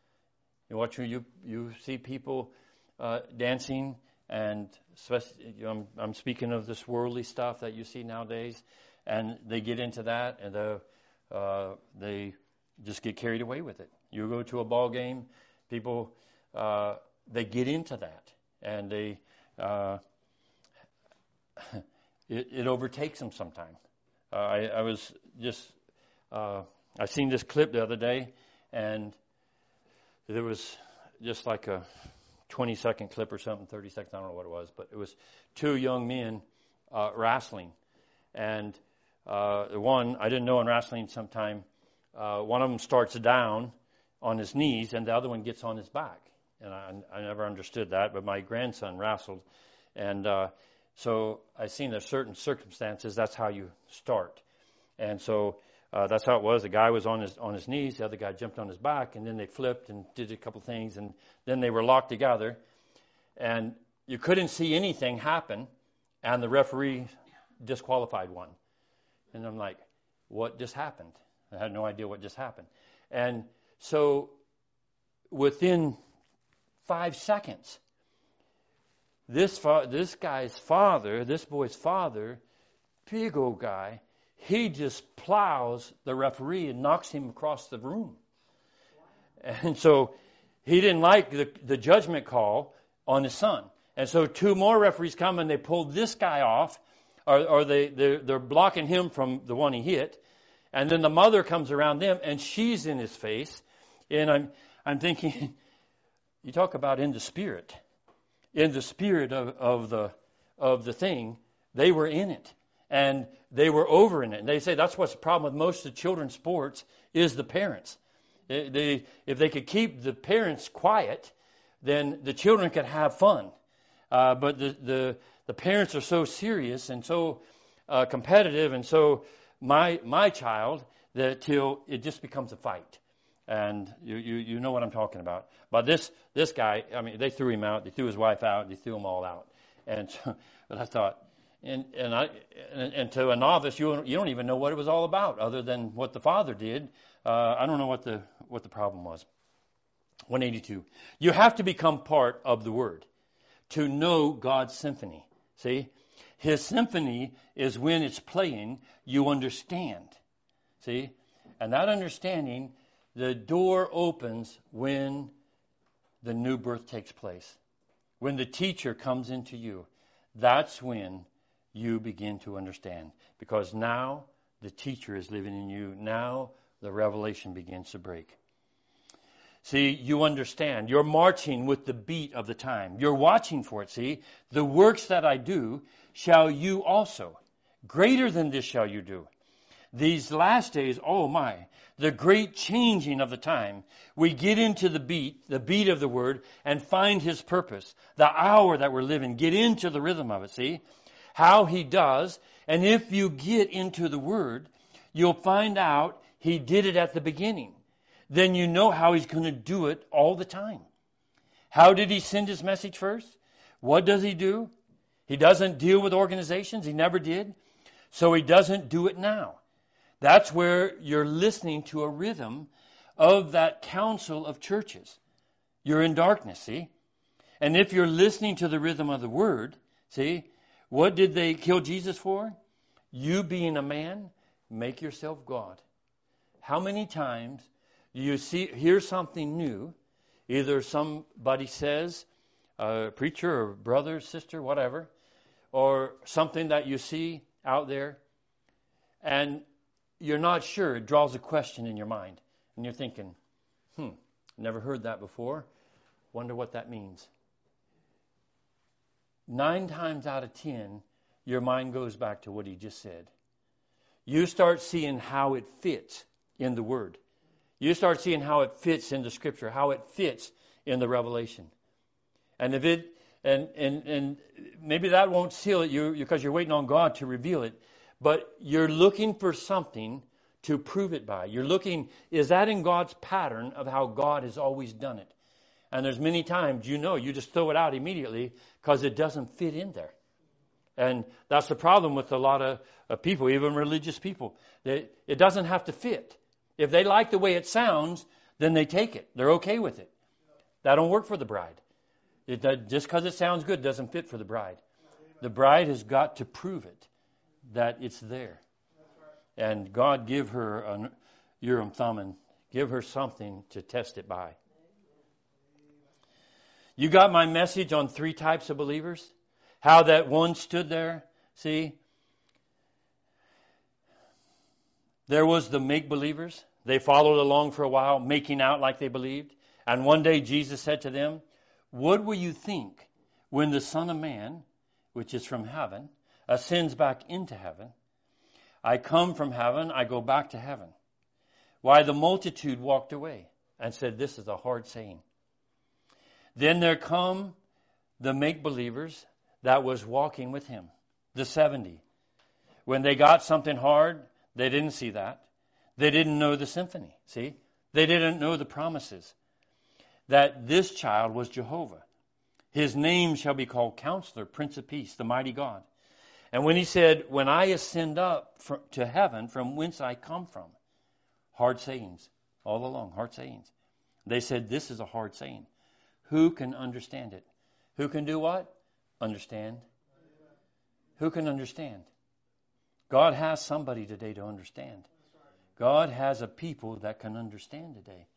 You see people dancing, and especially, I'm speaking of this worldly stuff that you see nowadays, and they get into that, and they just get carried away with it. You go to a ball game, people they get into that, and they it overtakes them sometimes. I was just I seen this clip the other day, and there was just like a 20-second clip or something, 30 seconds, I don't know what it was, but it was two young men wrestling. And one, I didn't know in wrestling sometime, one of them starts down on his knees and the other one gets on his back. And I never understood that, but my grandson wrestled. And so I seen there's certain circumstances, that's how you start. And so that's how it was. The guy was on his knees, the other guy jumped on his back, and then they flipped and did a couple things, and then they were locked together. And you couldn't see anything happen, and the referee disqualified one. And I'm like, what just happened? I had no idea what just happened. And so within 5 seconds, this guy's father, this boy's father, big old guy, he just plows the referee and knocks him across the room. And so he didn't like the judgment call on his son. And so two more referees come and they pull this guy off, or they're blocking him from the one he hit. And then the mother comes around them and she's in his face. And I'm thinking, you talk about in the spirit. In the spirit of the thing, they were in it. And they were over in it. And they say that's what's the problem with most of children's sports is the parents. If they could keep the parents quiet, then the children could have fun. But the parents are so serious and so competitive and so my child that till it just becomes a fight. And you know what I'm talking about. But this guy, I mean, they threw him out. They threw his wife out. They threw them all out. And so, but I thought, and to a novice, you don't even know what it was all about, other than what the father did. I don't know what the problem was. 182. You have to become part of the Word to know God's symphony. See, His symphony is when it's playing, you understand. See, and that understanding, the door opens when the new birth takes place. When the teacher comes into you, that's when you begin to understand. Because now the teacher is living in you. Now the revelation begins to break. See, you understand. You're marching with the beat of the time. You're watching for it, see. The works that I do shall you also. Greater than this shall you do. These last days, oh my, the great changing of the time. We get into the beat of the Word, and find His purpose. The hour that we're living, get into the rhythm of it, see. How He does, and if you get into the Word, you'll find out He did it at the beginning. Then you know how He's going to do it all the time. How did He send His message first? What does He do? He doesn't deal with organizations. He never did. So He doesn't do it now. That's where you're listening to a rhythm of that council of churches. You're in darkness, see? And if you're listening to the rhythm of the Word, see, what did they kill Jesus for? You being a man, make yourself God. How many times do you hear something new? Either somebody says, a preacher or brother, sister, whatever, or something that you see out there, and you're not sure. It draws a question in your mind. And you're thinking, never heard that before. Wonder what that means. 9 times out of 10, your mind goes back to what he just said. You start seeing how it fits in the Word. You start seeing how it fits in the Scripture, how it fits in the revelation. And And maybe that won't seal it because you're waiting on God to reveal it. But you're looking for something to prove it by. You're looking, is that in God's pattern of how God has always done it? And there's many times, you just throw it out immediately because it doesn't fit in there. And that's the problem with a lot of people, even religious people. It doesn't have to fit. If they like the way it sounds, then they take it. They're okay with it. That don't work for the bride. Just because it sounds good doesn't fit for the bride. The bride has got to prove it, that it's there. And God give her a Urim Thummim, give her something to test it by. You got my message on 3 types of believers? How that one stood there, see? There was the make-believers. They followed along for a while, making out like they believed. And one day Jesus said to them, what will you think when the Son of Man, which is from heaven, ascends back into heaven? I come from heaven, I go back to heaven. Why, the multitude walked away and said, this is a hard saying. Then there come the make-believers that was walking with him, the 70. When they got something hard, they didn't see that. They didn't know the symphony, see? They didn't know the promises. That this child was Jehovah. His name shall be called Counselor, Prince of Peace, the mighty God. And when he said, when I ascend up to heaven from whence I come from, hard sayings, all along, hard sayings. They said, this is a hard saying. Who can understand it? Who can do what? Understand. Who can understand? God has somebody today to understand. God has a people that can understand today.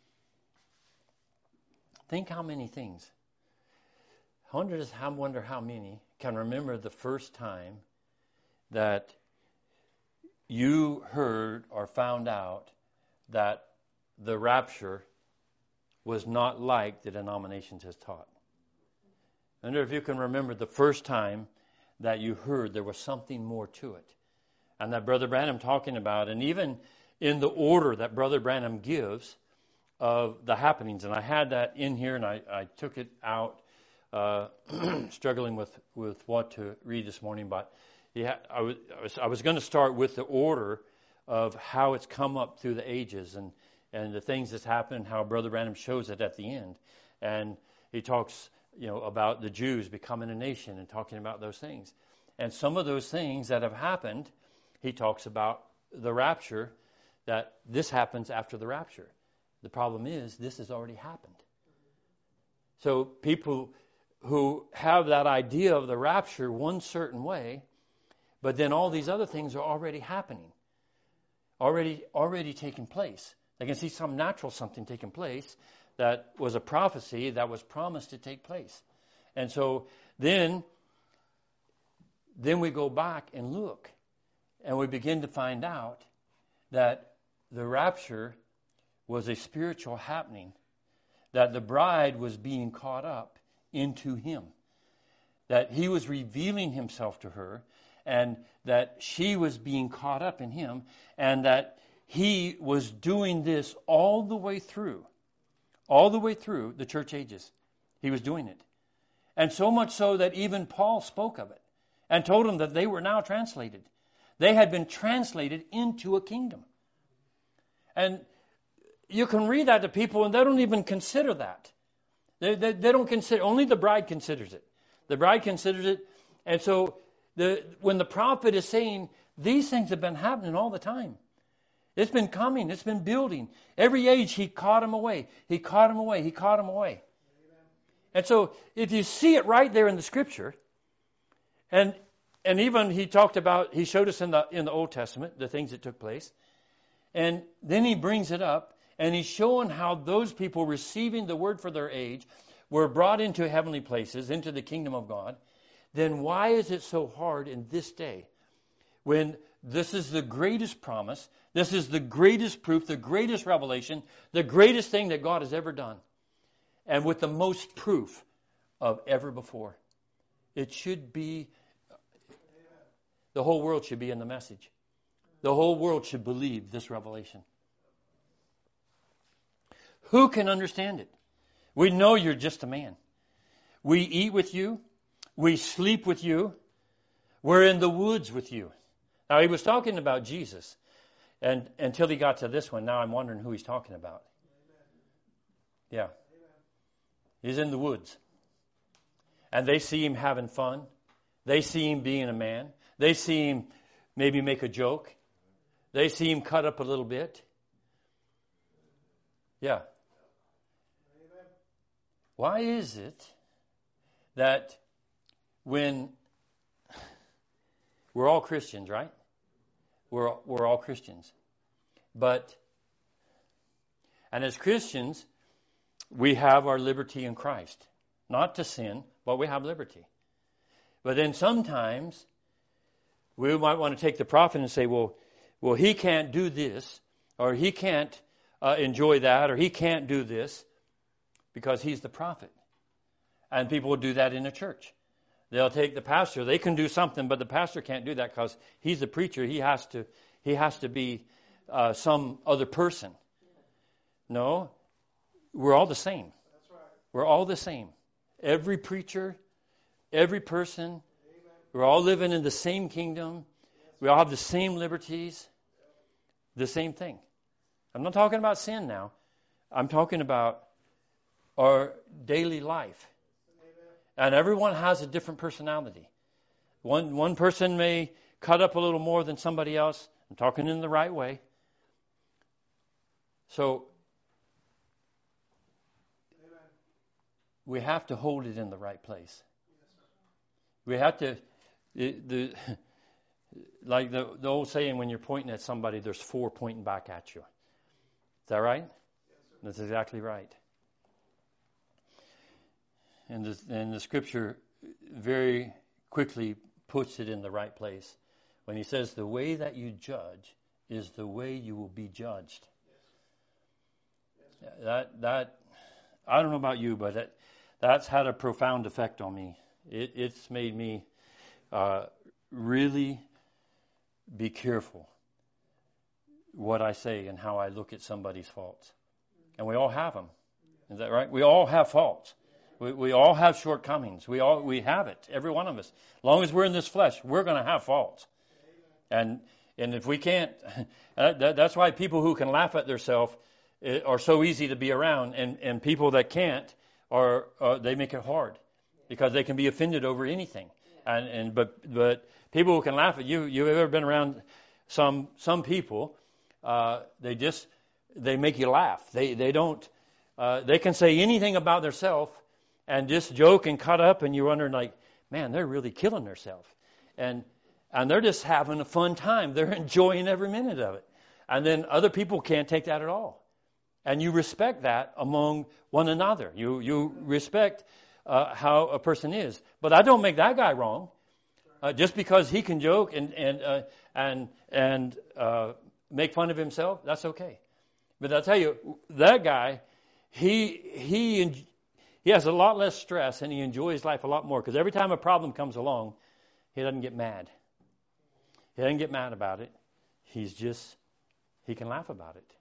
Think how many things. I wonder how many can remember the first time that you heard or found out that the rapture was not like the denominations has taught. I wonder if you can remember the first time that you heard there was something more to it. And that Brother Branham talking about, and even in the order that Brother Branham gives of the happenings. And I had that in here, and I took it out, struggling with what to read this morning. But I was going to start with the order of how it's come up through the ages and the things that's happened, how Brother Branham shows it at the end. And he talks, about the Jews becoming a nation and talking about those things. And some of those things that have happened, he talks about the rapture, that this happens after the rapture. The problem is, this has already happened. So people who have that idea of the rapture one certain way, but then all these other things are already happening, already taking place. They can see some natural something taking place that was a prophecy that was promised to take place. And so then we go back and look, and we begin to find out that the rapture was a spiritual happening, that the bride was being caught up into him, that he was revealing himself to her, and that she was being caught up in him, and that he was doing this all the way through the church ages. He was doing it. And so much so that even Paul spoke of it and told them that they were now translated. They had been translated into a kingdom. And you can read that to people and they don't even consider that. They don't consider, only the bride considers it. The bride considers it. And so when the prophet is saying, these things have been happening all the time. It's been coming. It's been building. Every age he caught him away. He caught him away. He caught him away. And so if you see it right there in the Scripture, and even he showed us in the Old Testament the things that took place, and then he brings it up, and he's showing how those people receiving the word for their age were brought into heavenly places, into the kingdom of God. Then why is it so hard in this day when this is the greatest promise, this is the greatest proof, the greatest revelation, the greatest thing that God has ever done, and with the most proof of ever before? It should be, the whole world should be in the message. The whole world should believe this revelation. Who can understand it? We know you're just a man. We eat with you. We sleep with you. We're in the woods with you. Now, he was talking about Jesus. And until he got to this one, now I'm wondering who he's talking about. Yeah. He's in the woods. And they see him having fun. They see him being a man. They see him maybe make a joke. They see him cut up a little bit. Yeah. Why is it that when we're all Christians, right? We're all Christians. And as Christians, we have our liberty in Christ. Not to sin, but we have liberty. But then sometimes we might want to take the prophet and say, well, he can't do this, or he can't enjoy that, or he can't do this because he's the prophet. And people will do that in a church. They'll take the pastor. They can do something, but the pastor can't do that because he's the preacher. He has to be some other person. No, we're all the same. That's right. We're all the same. Every preacher, every person, we're all living in the same kingdom. We all have the same liberties, the same thing. I'm not talking about sin now. I'm talking about our daily life. And everyone has a different personality. One person may cut up a little more than somebody else. I'm talking in the right way. So we have to hold it in the right place. We have to, like the old saying, when you're pointing at somebody, there's four pointing back at you. Is that right? That's exactly right. And the scripture very quickly puts it in the right place. When he says, the way that you judge is the way you will be judged. That I don't know about you, but that's had a profound effect on me. It's made me really be careful what I say and how I look at somebody's faults. And we all have them. Is that right? We all have faults. We all have shortcomings. We have it, every one of us. As long as we're in this flesh, we're going to have faults. And if we can't, that's why people who can laugh at themselves are so easy to be around, and people that can't they make it hard because they can be offended over anything. But people who can laugh at you've ever been around some people? They make you laugh. They don't. They can say anything about themselves and just joke and cut up, and you're wondering, like, man, they're really killing themselves. And they're just having a fun time. They're enjoying every minute of it. And then other people can't take that at all. And you respect that among one another. You respect how a person is. But I don't make that guy wrong. Just because he can joke and make fun of himself, that's okay. But I'll tell you, that guy, he has a lot less stress and he enjoys life a lot more because every time a problem comes along, he doesn't get mad. He doesn't get mad about it. He can laugh about it.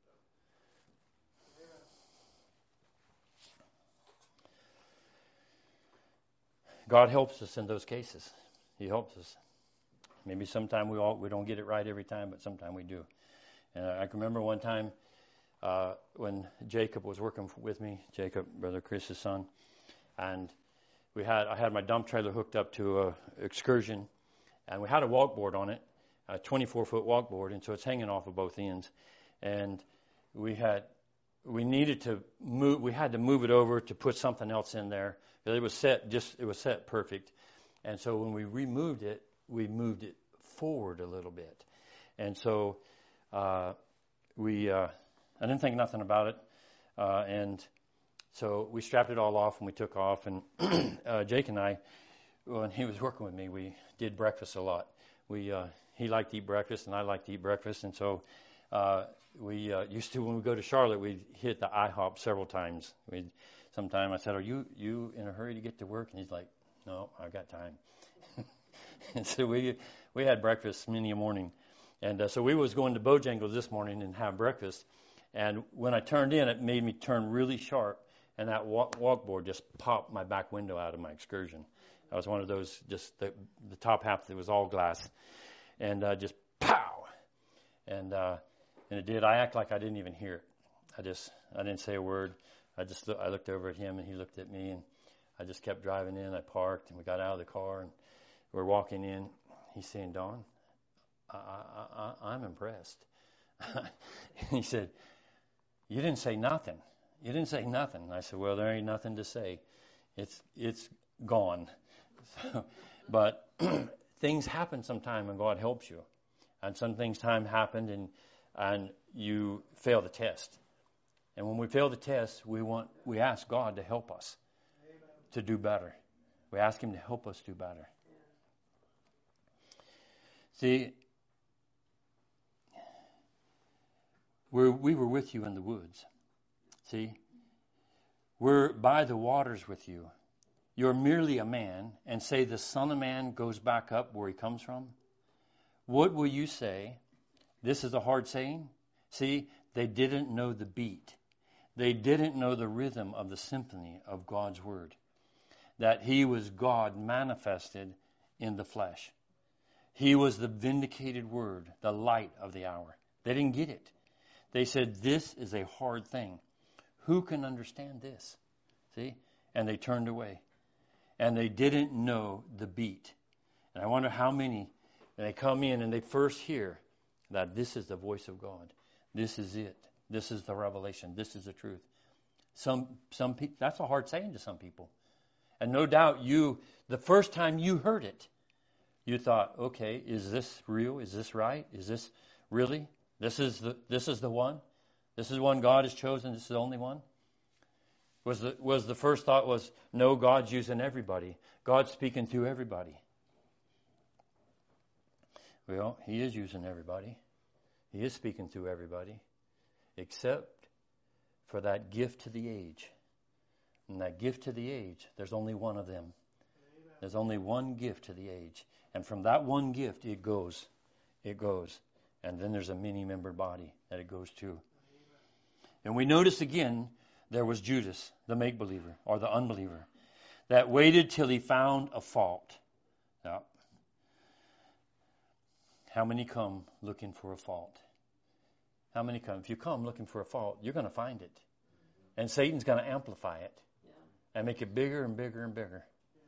God helps us in those cases. He helps us. Maybe sometime we don't get it right every time, but sometime we do. And I can remember one time when Jacob was working with me, Jacob, Brother Chris's son, and I had my dump trailer hooked up to a excursion, and we had a walkboard on it, a 24-foot walkboard, and so it's hanging off of both ends. And we had to move it over to put something else in there. It was set perfect. And so when we moved it forward a little bit. And so I didn't think nothing about it. And so we strapped it all off and we took off. And Jake and I, when he was working with me, we did breakfast a lot. He liked to eat breakfast and I liked to eat breakfast. And so we used to, when we go to Charlotte, we'd hit the IHOP several times. Sometime I said, are you in a hurry to get to work? And he's like, no, I've got time. And so we had breakfast many a morning. And so we was going to Bojangles this morning and have breakfast. And when I turned in, it made me turn really sharp. and that walkboard just popped my back window out of my Excursion. I was one of those, just the top half that was all glass, and just pow, and it did. I act like I didn't even hear it. I didn't say a word. I looked over at him, and he looked at me, and I just kept driving in. I parked, and we got out of the car, and we're walking in. He's saying, Don, I'm impressed. He said, you didn't say nothing. You didn't say nothing. And I said, well, there ain't nothing to say. It's gone. But things happen sometime, and God helps you. And some things happened, and you fail the test. And when we fail the test, we ask God to help us to do better. We ask Him to help us do better. See, we were with you in the woods. See, we're by the waters with you. You're merely a man, and say the Son of Man goes back up where He comes from. What will you say? This is a hard saying. See, they didn't know the beat. They didn't know the rhythm of the symphony of God's Word. That He was God manifested in the flesh. He was the vindicated Word, the light of the hour. They didn't get it. They said, this is a hard thing. Who can understand this? See? And they turned away. And they didn't know the beat. And I wonder how many, when they come in and they first hear that this is the voice of God. This is it. This is the revelation. This is the truth. Some people, that's a hard saying to some people. And no doubt the first time you heard it, you thought, okay, is this real? Is this right? Is this really? This is the one? This is the one God has chosen? This is the only one? Was the first thought was, no, God's using everybody. God's speaking through everybody. Well, He is using everybody. He is speaking through everybody. Except for that gift to the age. And that gift to the age, there's only one of them. Amen. There's only one gift to the age. And from that one gift, it goes. And then there's a many-membered body that it goes to. Amen. And we notice again, there was Judas, the make-believer, or the unbeliever, that waited till he found a fault. Now, how many come looking for a fault? How many come? If you come looking for a fault, you're going to find it. And Satan's going to amplify it and make it bigger and bigger and bigger.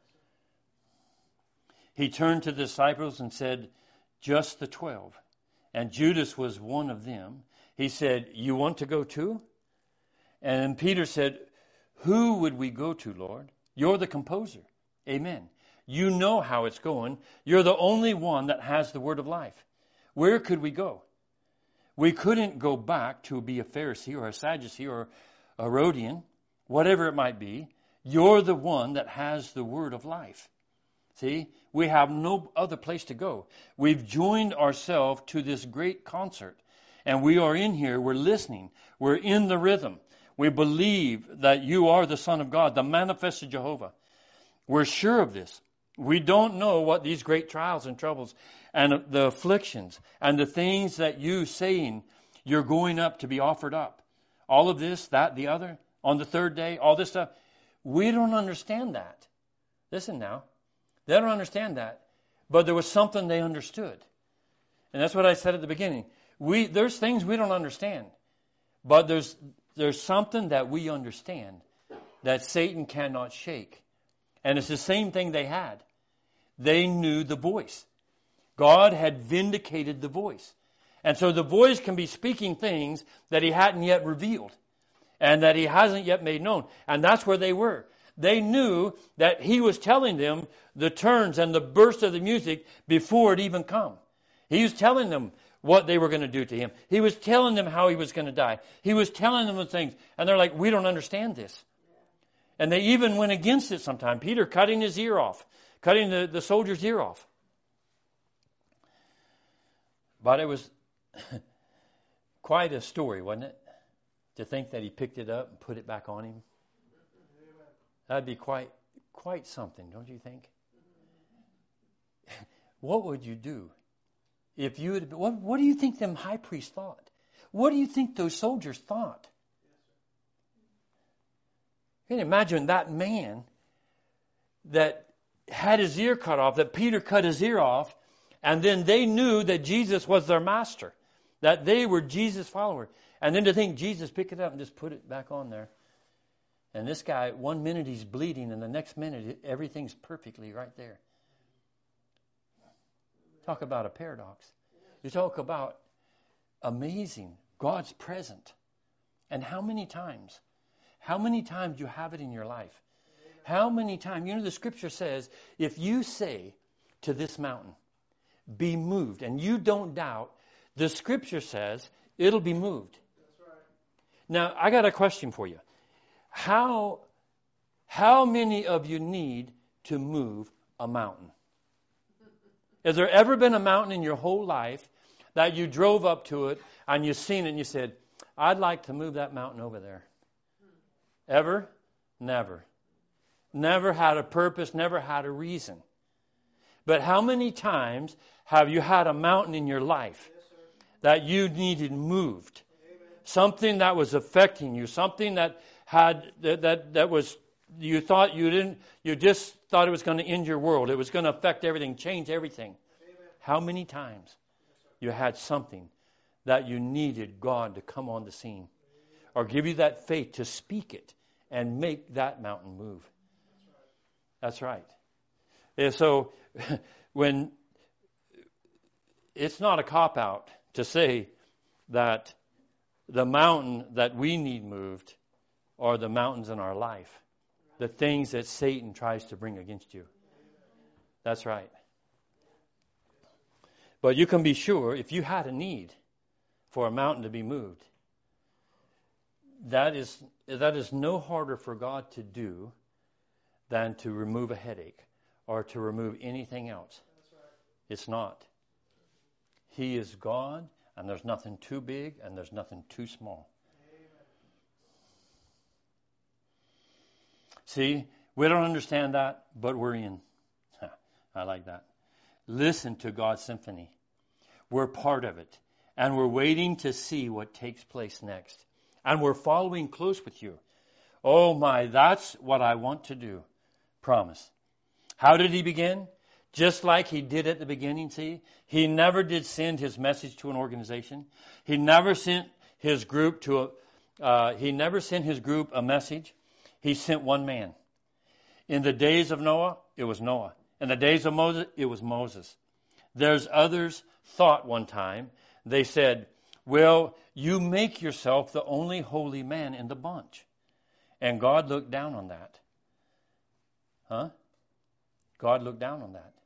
He turned to the disciples and said, just the 12. And Judas was one of them. He said, you want to go too? And Peter said, who would we go to, Lord? You're the composer. Amen. You know how it's going. You're the only one that has the word of life. Where could we go? We couldn't go back to be a Pharisee or a Sadducee or a Herodian, whatever it might be. You're the one that has the word of life. See, we have no other place to go. We've joined ourselves to this great concert, and we are in here, we're listening, we're in the rhythm. We believe that you are the Son of God, the manifested Jehovah. We're sure of this. We don't know what these great trials and troubles and the afflictions and the things that you saying you're going up to be offered up. All of this, that, the other, on the third day, all this stuff. We don't understand that. Listen now. They don't understand that. But there was something they understood. And that's what I said at the beginning. There's things we don't understand. But there's something that we understand that Satan cannot shake. And it's the same thing they had. They knew the voice. God had vindicated the voice. And so the voice can be speaking things that He hadn't yet revealed and that He hasn't yet made known. And that's where they were. They knew that He was telling them the turns and the burst of the music before it even come. He was telling them what they were going to do to Him. He was telling them how He was going to die. He was telling them the things. And they're like, we don't understand this. And they even went against it sometime. Peter cutting his ear off, cutting the soldier's ear off. But it was quite a story, wasn't it? To think that he picked it up and put it back on him. That'd be quite something, don't you think? What would you do if you had? What do you think them high priests thought? What do you think those soldiers thought? Can you imagine that man that had his ear cut off, that Peter cut his ear off, and then they knew that Jesus was their master, that they were Jesus' followers. And then to think Jesus picked it up and just put it back on there. And this guy, 1 minute he's bleeding, and the next minute everything's perfectly right there. Talk about a paradox. You talk about amazing. God's present. And how many times you have it in your life? How many times? You know, the scripture says, if you say to this mountain, be moved, and you don't doubt, the scripture says it'll be moved. That's right. Now, I got a question for you. How many of you need to move a mountain? Has there ever been a mountain in your whole life that you drove up to it and you seen it and you said, I'd like to move that mountain over there? Ever? Never. Never had a purpose, never had a reason. But how many times have you had a mountain in your life that you needed moved? Something that was affecting you, something that was you just thought it was going to end your world. It was going to affect everything, change everything. How many times you had something that you needed God to come on the scene or give you that faith to speak it and make that mountain move? That's right. And so when it's not a cop-out to say that the mountain that we need moved are the mountains in our life, the things that Satan tries to bring against you. That's right. But you can be sure if you had a need for a mountain to be moved, that is no harder for God to do than to remove a headache or to remove anything else. It's not. He is God, and there's nothing too big and there's nothing too small. See, we don't understand that, but we're in. I like that. Listen to God's symphony. We're part of it. And we're waiting to see what takes place next. And we're following close with you. Oh my, that's what I want to do. Promise. How did he begin? Just like he did at the beginning, see? He never did send his message to an organization. He never sent his group a message. He sent one man. In the days of Noah, it was Noah. In the days of Moses, it was Moses. There's others thought one time, they said, well, you make yourself the only holy man in the bunch. And God looked down on that. God looked down on that.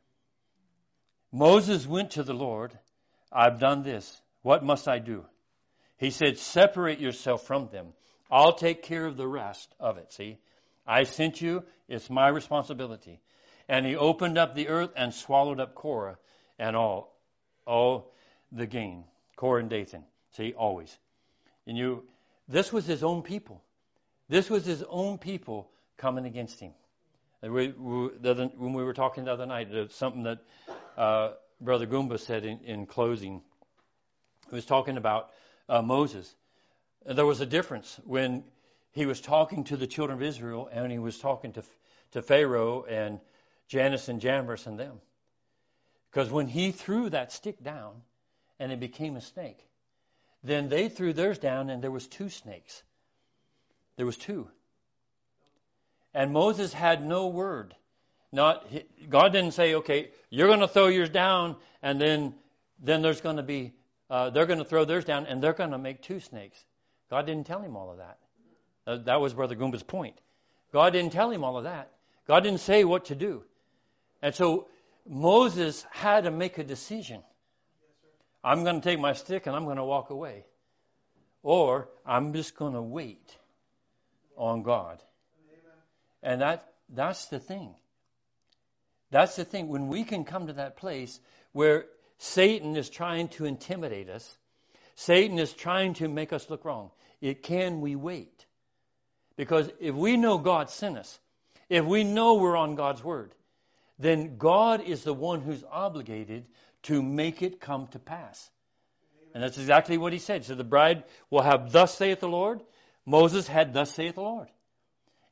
Moses went to the Lord, I've done this. What must I do? He said, separate yourself from them. I'll take care of the rest of it, see? I sent you, it's my responsibility. And he opened up the earth and swallowed up Korah and all the gang. Korah and Dathan, see, always. And this was his own people. This was his own people coming against him. And when we were talking the other night, something that Brother Goomba said in closing. He was talking about Moses. And there was a difference when he was talking to the children of Israel and he was talking to Pharaoh and Jannes and Jambres and them. Because when he threw that stick down and it became a snake, then they threw theirs down and there was 2 snakes. There was 2. And Moses had no word. God didn't say, okay, you're going to throw yours down and then there's going to be, they're going to throw theirs down and they're going to make 2 snakes. God didn't tell him all of that. That was Brother Goomba's point. God didn't tell him all of that. God didn't say what to do. And so Moses had to make a decision. I'm going to take my stick and I'm going to walk away. Or I'm just going to wait on God. And that's the thing. That's the thing. When we can come to that place where Satan is trying to intimidate us, Satan is trying to make us look wrong. Can we wait? Because if we know God sent us, if we know we're on God's word, then God is the one who's obligated to make it come to pass. And that's exactly what he said. So the bride will have thus saith the Lord. Moses had thus saith the Lord.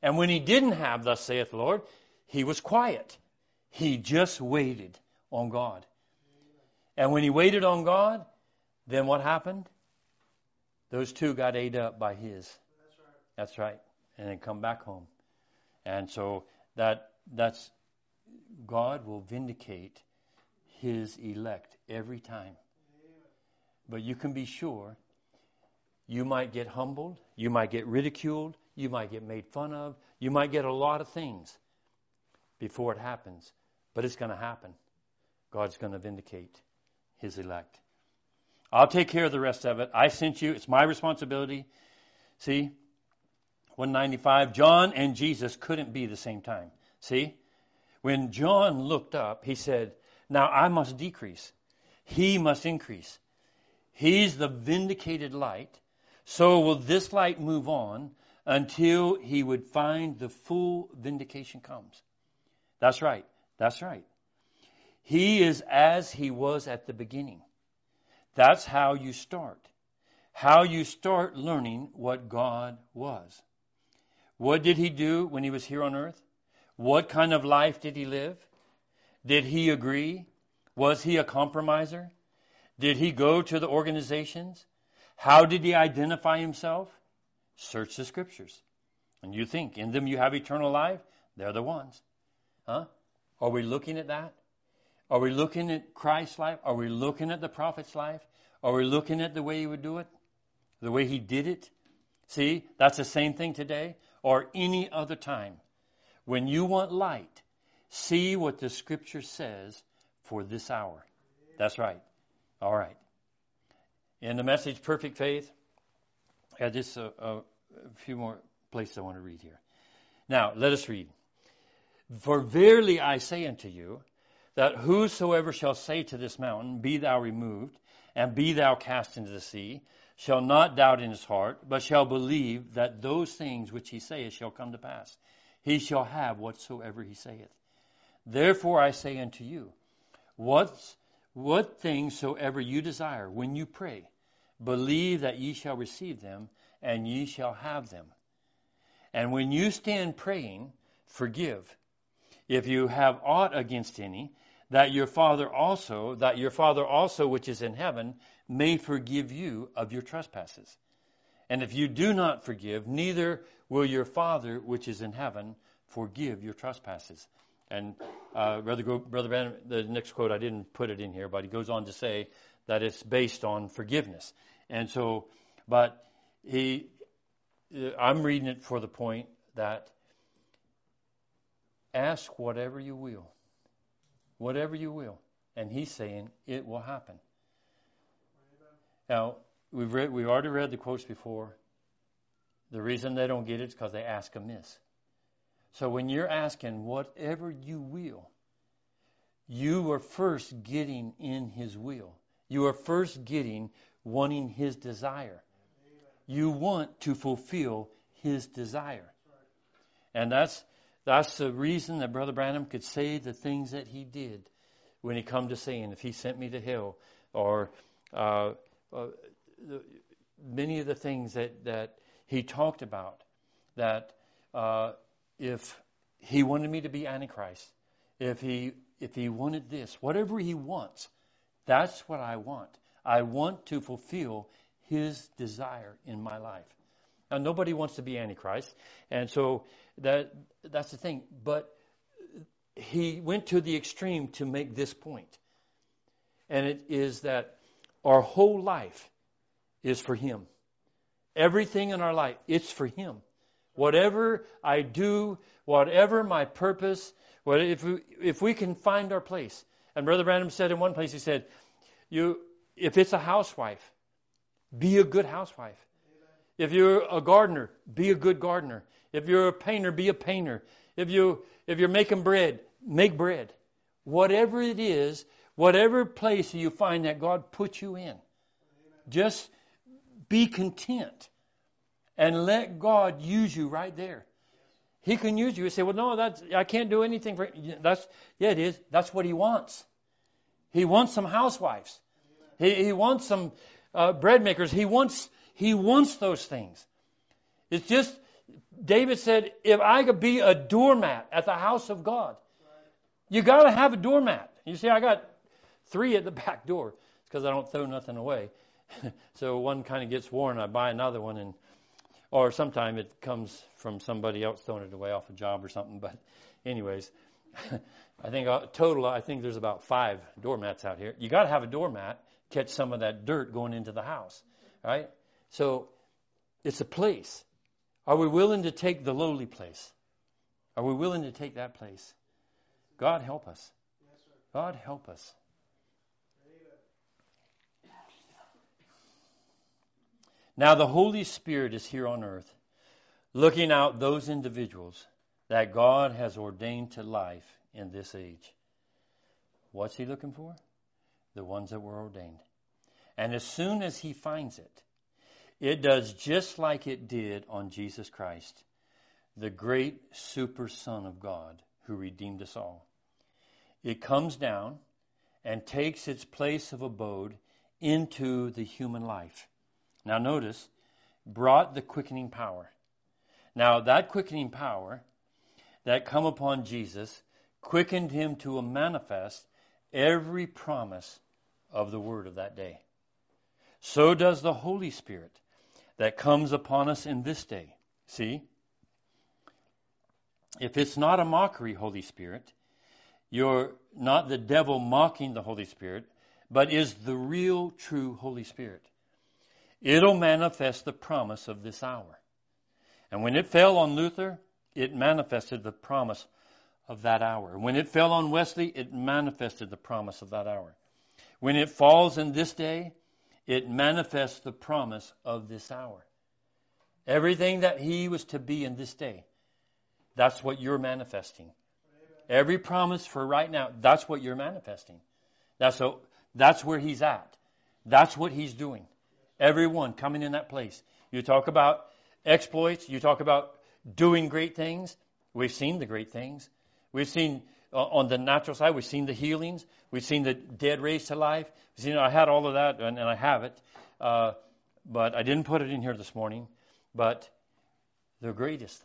And when he didn't have, thus saith the Lord, he was quiet. He just waited on God. And when he waited on God, then what happened? Those two got ate up by his. That's right. And then come back home. And so that's God will vindicate his elect every time. But you can be sure you might get humbled, you might get ridiculed, you might get made fun of, you might get a lot of things before it happens. But it's going to happen. God's going to vindicate his elect. I'll take care of the rest of it. I sent you. It's my responsibility. See, 195, John and Jesus couldn't be the same time. See, when John looked up, he said, now I must decrease. He must increase. He's the vindicated light. So will this light move on until he would find the full vindication comes. That's right. That's right. He is as he was at the beginning. That's how you start. How you start learning what God was. What did he do when he was here on earth? What kind of life did he live? Did he agree? Was he a compromiser? Did he go to the organizations? How did he identify himself? Search the scriptures. And you think, in them you have eternal life? They're the ones. Huh? Are we looking at that? Are we looking at Christ's life? Are we looking at the prophet's life? Are we looking at the way he would do it? The way he did it? See, that's the same thing today or any other time. When you want light, see what the scripture says for this hour. That's right. All right. In the message, Perfect Faith, I had just a few more places I want to read here. Now, let us read. For verily I say unto you, that whosoever shall say to this mountain, be thou removed, and be thou cast into the sea, shall not doubt in his heart, but shall believe that those things which he saith shall come to pass. He shall have whatsoever he saith. Therefore I say unto you, what things soever you desire, when you pray, believe that ye shall receive them, and ye shall have them. And when you stand praying, forgive, if you have aught against any, that your Father also which is in heaven may forgive you of your trespasses. And if you do not forgive, neither will your Father which is in heaven forgive your trespasses. And Brother Branham, the next quote, I didn't put it in here, but he goes on to say that it's based on forgiveness. And so, but I'm reading it for the point that ask whatever you will. Whatever you will. And he's saying it will happen. Now, we've already read the quotes before. The reason they don't get it is because they ask amiss. So when you're asking whatever you will, you are first getting in his will. You are first wanting his desire. You want to fulfill his desire. And that's the reason that Brother Branham could say the things that he did when he come to saying, if he sent me to hell, or many of the things that he talked about, that if he wanted me to be Antichrist, if he wanted this, whatever he wants, that's what I want. I want to fulfill his desire in my life. Now, nobody wants to be Antichrist, and so that's the thing. But he went to the extreme to make this point, and it is that our whole life is for him. Everything in our life, it's for him. Whatever I do, whatever my purpose, if we can find our place. And Brother Branham said in one place, he said, if it's a housewife, be a good housewife. If you're a gardener, be a good gardener. If you're a painter, be a painter. If you're making bread, make bread. Whatever it is, whatever place you find that God put you in, just be content and let God use you right there. He can use you. You say, well, no, I can't do anything for it. It is. That's what he wants. He wants some housewives. He wants some bread makers. He wants those things. It's just David said, if I could be a doormat at the house of God, you got to have a doormat. You see, I got 3 at the back door. It's because I don't throw nothing away. So one kind of gets worn, I buy another one, or sometime it comes from somebody else throwing it away off a job or something. But anyways, I think there's about 5 doormats out here. You got to have a doormat, catch some of that dirt going into the house, right? So it's a place. Are we willing to take the lowly place? Are we willing to take that place? God help us. God help us. Now the Holy Spirit is here on earth, looking out those individuals that God has ordained to life in this age. What's He looking for? The ones that were ordained. And as soon as He finds it, it does just like it did on Jesus Christ, the great super Son of God who redeemed us all. It comes down and takes its place of abode into the human life. Now notice, brought the quickening power. Now that quickening power that come upon Jesus quickened Him to manifest every promise of the word of that day. So does the Holy Spirit that comes upon us in this day. See? If it's not a mockery, Holy Spirit, you're not the devil mocking the Holy Spirit, but is the real, true Holy Spirit. It'll manifest the promise of this hour. And when it fell on Luther, it manifested the promise of that hour. When it fell on Wesley, it manifested the promise of that hour. When it falls in this day, it manifests the promise of this hour. Everything that He was to be in this day, that's what you're manifesting. Every promise for right now, that's what you're manifesting. That's where He's at. That's what He's doing. Everyone coming in that place. You talk about exploits. You talk about doing great things. We've seen the great things. We've seen on the natural side, we've seen the healings. We've seen the dead raised to life. I had all of that, and I have it. But I didn't put it in here this morning. But the greatest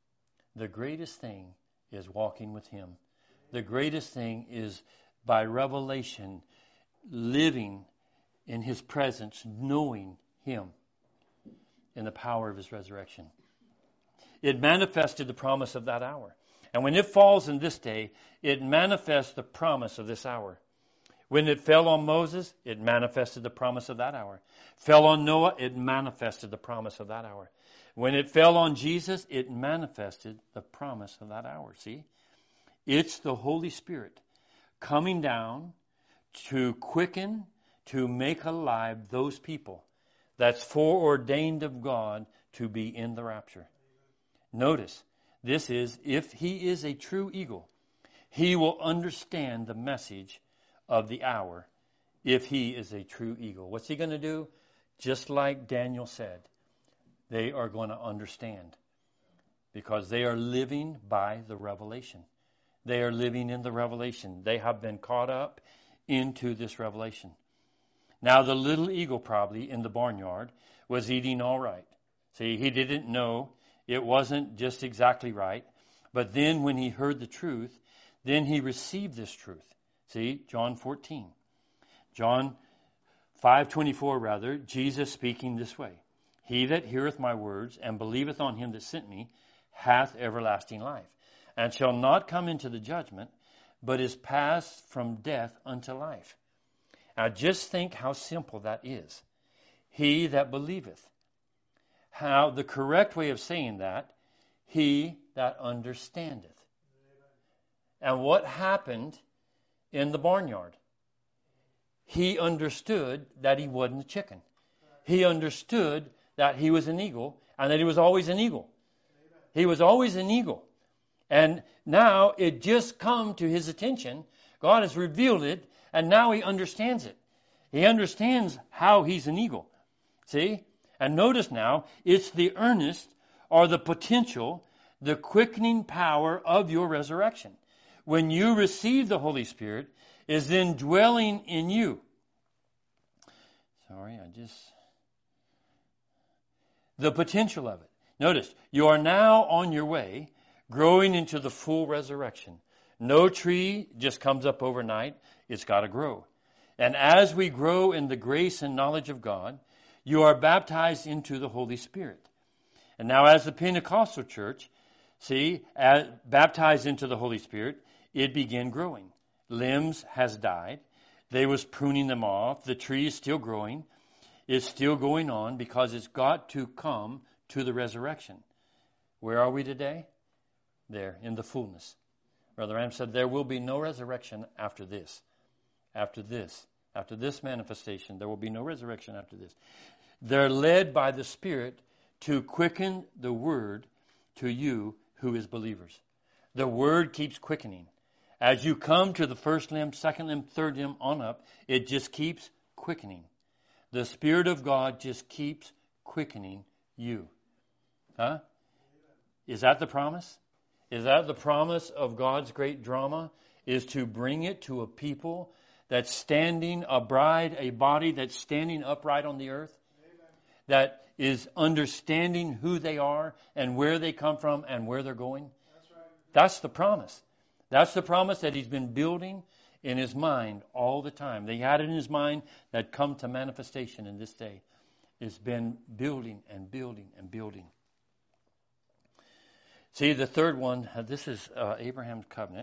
thing is walking with Him. The greatest thing is by revelation, living in His presence, knowing Him in the power of His resurrection. It manifested the promise of that hour. And when it falls in this day, it manifests the promise of this hour. When it fell on Moses, it manifested the promise of that hour. Fell on Noah, it manifested the promise of that hour. When it fell on Jesus, it manifested the promise of that hour. See? It's the Holy Spirit coming down to quicken, to make alive those people that's foreordained of God to be in the rapture. Notice, this is, if he is a true eagle, he will understand the message of the hour if he is a true eagle. What's he going to do? Just like Daniel said, they are going to understand because they are living by the revelation. They are living in the revelation. They have been caught up into this revelation. Now, the little eagle probably in the barnyard was eating all right. See, he didn't know. It wasn't just exactly right. But then when he heard the truth, then he received this truth. See, John 14. John 5:24, Jesus speaking this way. He that heareth my words and believeth on him that sent me hath everlasting life, and shall not come into the judgment, but is passed from death unto life. Now just think how simple that is. He that believeth. How the correct way of saying that, he that understandeth. And what happened in the barnyard? He understood that he wasn't a chicken. He understood that he was an eagle and that he was always an eagle. He was always an eagle. And now it just come to his attention. God has revealed it, and now he understands it. He understands how he's an eagle. See? And notice now, it's the earnest or the potential, the quickening power of your resurrection. When you receive the Holy Spirit, is then dwelling in you. The potential of it. Notice, you are now on your way, growing into the full resurrection. No tree just comes up overnight. It's got to grow. And as we grow in the grace and knowledge of God, you are baptized into the Holy Spirit. And now as the Pentecostal church, baptized into the Holy Spirit, it began growing. Limbs has died. They was pruning them off. The tree is still growing. It's still going on because it's got to come to the resurrection. Where are we today? There, in the fullness. Brother Ram said there will be no resurrection after this. After this manifestation, there will be no resurrection after this. They're led by the Spirit to quicken the word to you who is believers. The word keeps quickening. As you come to the first limb, second limb, third limb, on up, it just keeps quickening. The Spirit of God just keeps quickening you. Huh? Is that the promise? Is that the promise of God's great drama? Is to bring it to a people that's standing, a bride, a body that's standing upright on the earth? Amen. That is understanding who they are and where they come from and where they're going? That's right. That's the promise. That's the promise that he's been building in his mind all the time. They had it in his mind that come to manifestation in this day. It's been building and building and building. See, the third one, this is Abraham's covenant.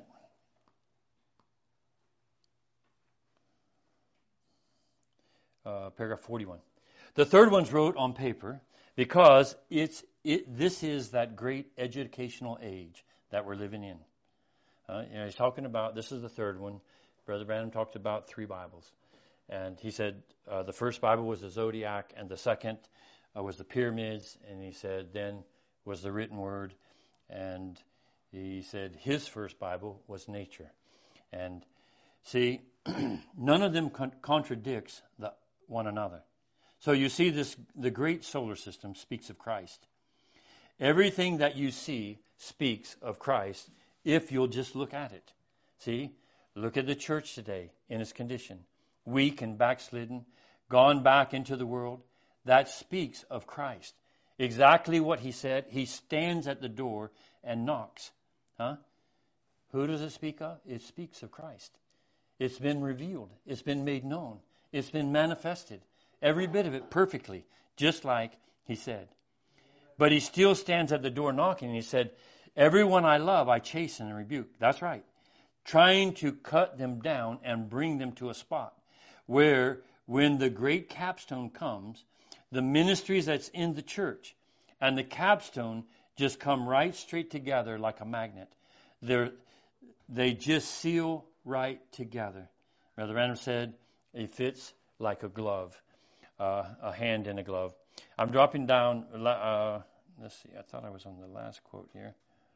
Paragraph 41. The third one's wrote on paper because this is that great educational age that we're living in. He's talking about, this is the third one. Brother Branham talked about 3 Bibles. And he said the first Bible was the Zodiac, and the second was the pyramids, and he said then was the written word. And he said his first Bible was nature. And see, none of them contradicts one another. So you see the great solar system speaks of Christ. Everything that you see speaks of Christ if you'll just look at it. See, look at the church today in its condition. Weak and backslidden, gone back into the world. That speaks of Christ. Exactly what he said. He stands at the door and knocks. Huh? Who does it speak of? It speaks of Christ. It's been revealed. It's been made known. It's been manifested. Every bit of it perfectly, just like he said. But he still stands at the door knocking. And he said, everyone I love, I chasten and rebuke. That's right. Trying to cut them down and bring them to a spot where when the great capstone comes, the ministries that's in the church and the capstone just come right straight together like a magnet. They just seal right together. Brother Randall said it fits like a glove, a hand in a glove. I'm dropping down, let's see, I thought I was on the last quote here.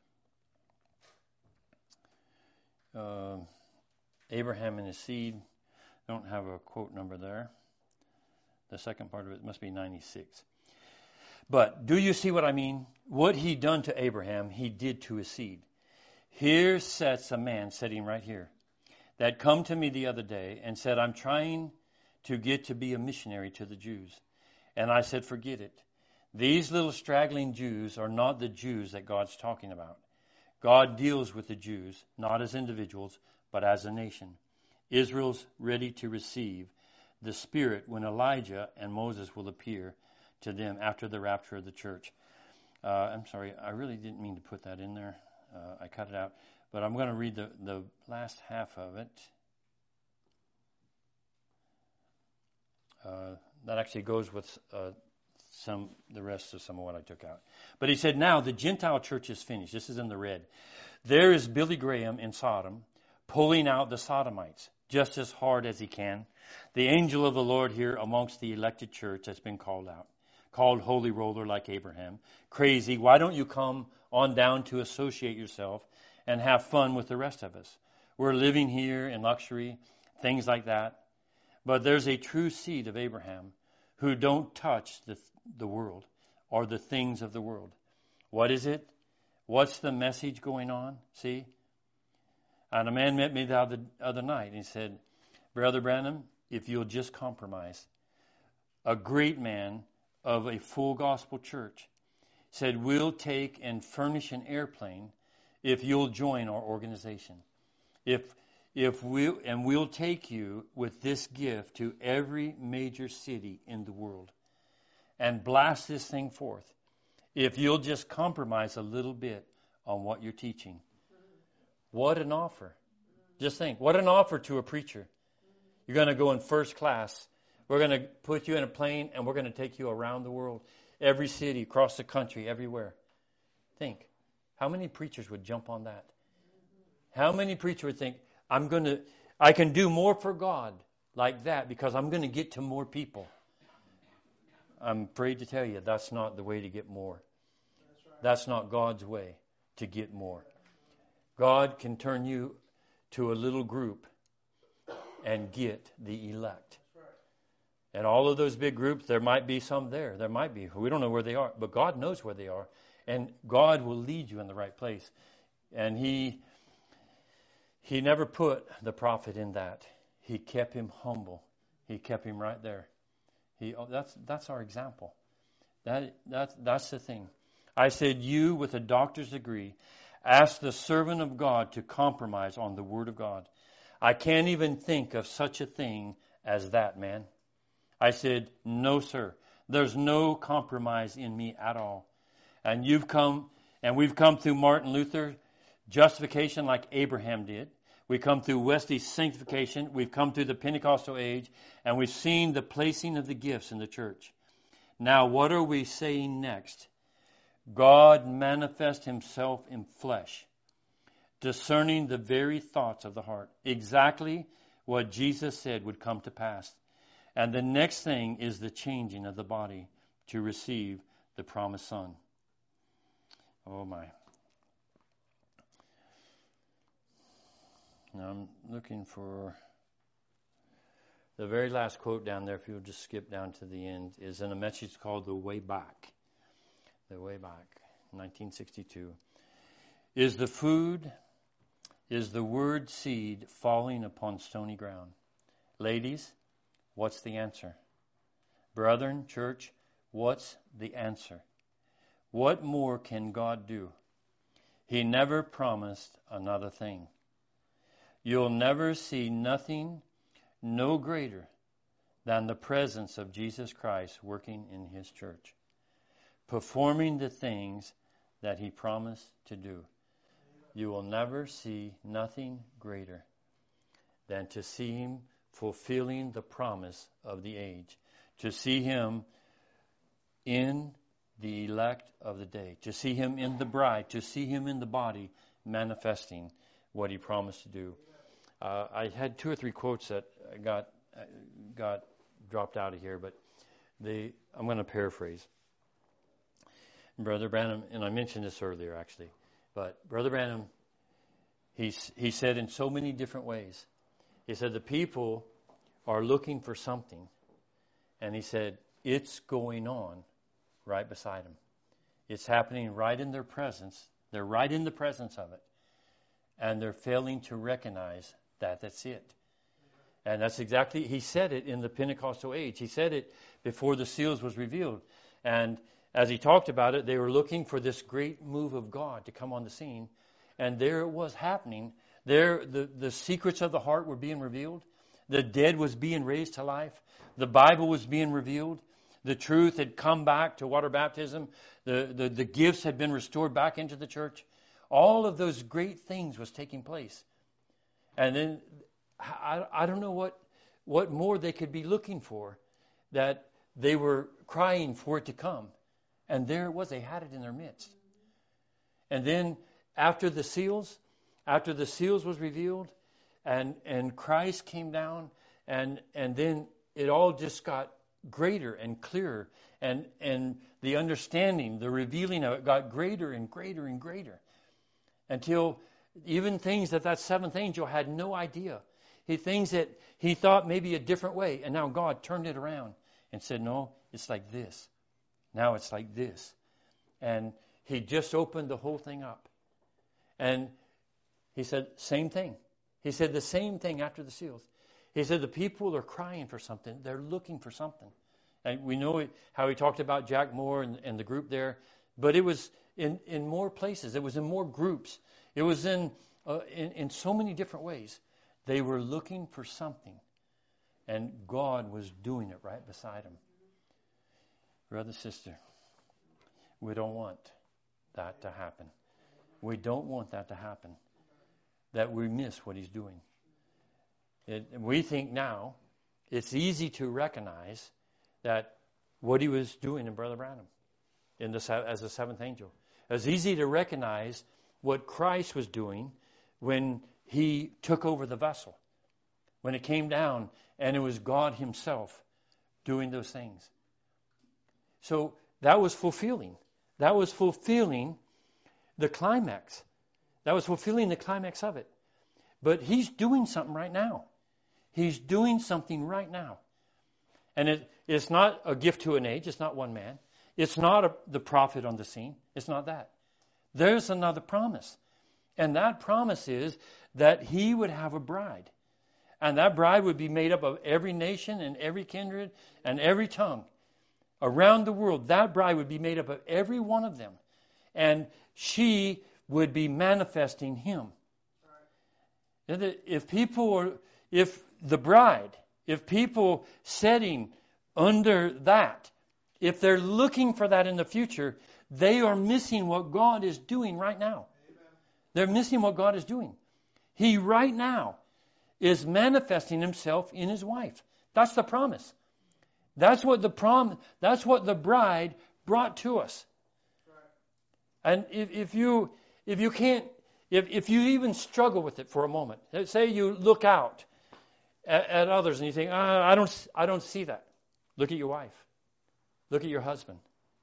Abraham and his seed, don't have a quote number there. The second part of it must be 96. But do you see what I mean? What he done to Abraham, he did to his seed. Here sits a man sitting right here that come to me the other day and said, I'm trying to get to be a missionary to the Jews. And I said, forget it. These little straggling Jews are not the Jews that God's talking about. God deals with the Jews, not as individuals, but as a nation. Israel's ready to receive the Spirit when Elijah and Moses will appear to them after the rapture of the church. I'm sorry, I really didn't mean to put that in there. I cut it out. But I'm going to read the last half of it. That actually goes with the rest of some of what I took out. But he said, now the Gentile church is finished. This is in the red. There is Billy Graham in Sodom pulling out the Sodomites just as hard as he can. The angel of the Lord here amongst the elected church that's been called out. Called holy roller like Abraham. Crazy. Why don't you come on down to associate yourself and have fun with the rest of us? We're living here in luxury, things like that. But there's a true seed of Abraham who don't touch the world or the things of the world. What is it? What's the message going on? See? And a man met me the other night and he said, Brother Branham, if you'll just compromise. A great man of a full gospel church. said, we'll take and furnish an airplane if you'll join our organization. We'll take you with this gift to every major city in the world and blast this thing forth. If you'll just compromise a little bit on what you're teaching. What an offer. Just think, what an offer to a preacher. You're going to go in first class. We're going to put you in a plane and we're going to take you around the world. Every city, across the country, everywhere. Think, how many preachers would jump on that? How many preachers would think, I can do more for God like that because I'm going to get to more people. I'm afraid to tell you, that's not the way to get more. That's not God's way to get more. God can turn you to a little group and get the elect. And all of those big groups, there might be some there. There might be. We don't know where they are, but God knows where they are. And God will lead you in the right place. And He never put the prophet in that. He kept him humble. He kept him right there. That's our example. That's the thing. I said, you with a doctor's degree, ask the servant of God to compromise on the Word of God. I can't even think of such a thing as that, man. I said, no, sir. There's no compromise in me at all. And we've come through Martin Luther justification like Abraham did. We come through Wesley's sanctification. We've come through the Pentecostal age, and we've seen the placing of the gifts in the church. Now, what are we saying next? God manifests himself in flesh, discerning the very thoughts of the heart. Exactly what Jesus said would come to pass. And the next thing is the changing of the body to receive the promised Son. Oh, my. Now I'm looking for the very last quote down there, if you'll just skip down to the end, is in a message called The Way Back. The Way Back, 1962. Is the word seed falling upon stony ground? Ladies, what's the answer? Brethren, church, what's the answer? What more can God do? He never promised another thing. You'll never see nothing no greater than the presence of Jesus Christ working in his church, performing the things that he promised to do. You will never see nothing greater than to see him fulfilling the promise of the age, to see him in the elect of the day, to see him in the bride, to see him in the body manifesting what he promised to do. I had 2 or 3 quotes that got dropped out of here, but I'm going to paraphrase. Brother Branham, and I mentioned this earlier actually, but Brother Branham, he said in so many different ways. He said the people are looking for something, and he said it's going on right beside them. It's happening right in their presence. They're right in the presence of it, and they're failing to recognize that's it. And that's exactly, he said it in the Pentecostal age. He said it before the seals was revealed. And as he talked about it, they were looking for this great move of God to come on the scene. And there it was happening. There, the secrets of the heart were being revealed. The dead was being raised to life. The Bible was being revealed. The truth had come back to water baptism. The gifts had been restored back into the church. All of those great things was taking place. And then I don't know what more they could be looking for, that they were crying for it to come. And there it was. They had it in their midst. And then after the seals was revealed and Christ came down, and then it all just got greater and clearer, and the understanding, the revealing of it got greater and greater and greater, until even things that seventh angel had no idea. Things that he thought maybe a different way, and now God turned it around and said, no, it's like this. Now it's like this. And he just opened the whole thing up. And he said, same thing. He said the same thing after the seals. He said the people are crying for something. They're looking for something. And we know how he talked about Jack Moore and the group there But it was in more places. It was in more groups. It was in so many different ways. They were looking for something, and God was doing it right beside them. Brother, sister, we don't want that to happen. We don't want that to happen, that we miss what he's doing. We think now it's easy to recognize that what he was doing in Brother Branham as the seventh angel. It's easy to recognize what Christ was doing when he took over the vessel, when it came down and it was God himself doing those things. So that was fulfilling. That was fulfilling the climax. That was fulfilling the climax of it. But he's doing something right now. He's doing something right now. And it's not a gift to an age. It's not one man. It's not the prophet on the scene. It's not that. There's another promise. And that promise is that he would have a bride. And that bride would be made up of every nation and every kindred and every tongue. Around the world, that bride would be made up of every one of them. And she would be manifesting him. If people setting under that, if they're looking for that in the future, they are missing what God is doing right now. Amen. They're missing what God is doing. He right now is manifesting himself in his wife. That's the promise. That's what the bride brought to us. And if you even struggle with it for a moment, say you look out at others and you think, I don't see that. Look at your wife. Look at your husband.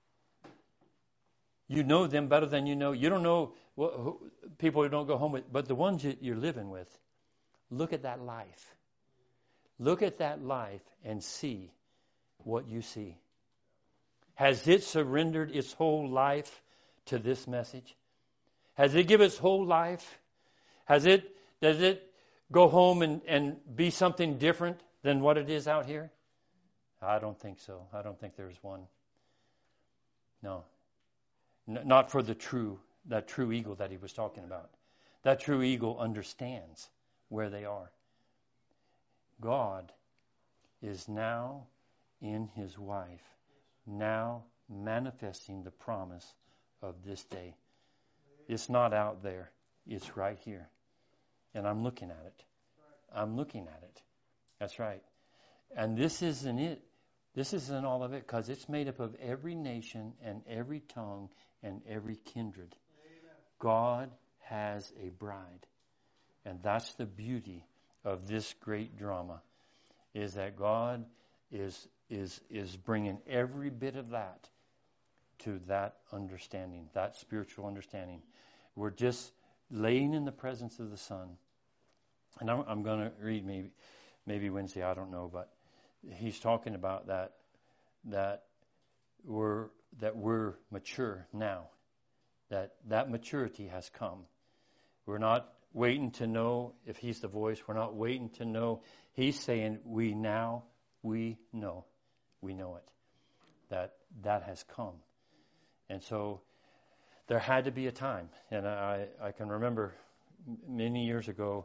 You know them better than you know. You don't know people who don't go home with, but the ones you're living with. Look at that life. Look at that life and see what you see. Has it surrendered its whole life to this message? Has it given its whole life? Does it go home and be something different than what it is out here? I don't think so. I don't think there's one. No. Not for that true eagle that he was talking about. That true eagle understands where they are. God is now in his wife, now manifesting the promise of this day. It's not out there. It's right here. And I'm looking at it. I'm looking at it. That's right. And this isn't it. This isn't all of it, because it's made up of every nation and every tongue and every kindred. Amen. God has a bride. And that's the beauty of this great drama, is that God is bringing every bit of that to that understanding, that spiritual understanding. We're just laying in the presence of the Son. And I'm going to read maybe Wednesday, I don't know, but he's talking about that we're mature now, that maturity has come. We're not waiting to know if he's the voice. We're not waiting to know. He's saying we know it, that has come. And so there had to be a time, and I can remember many years ago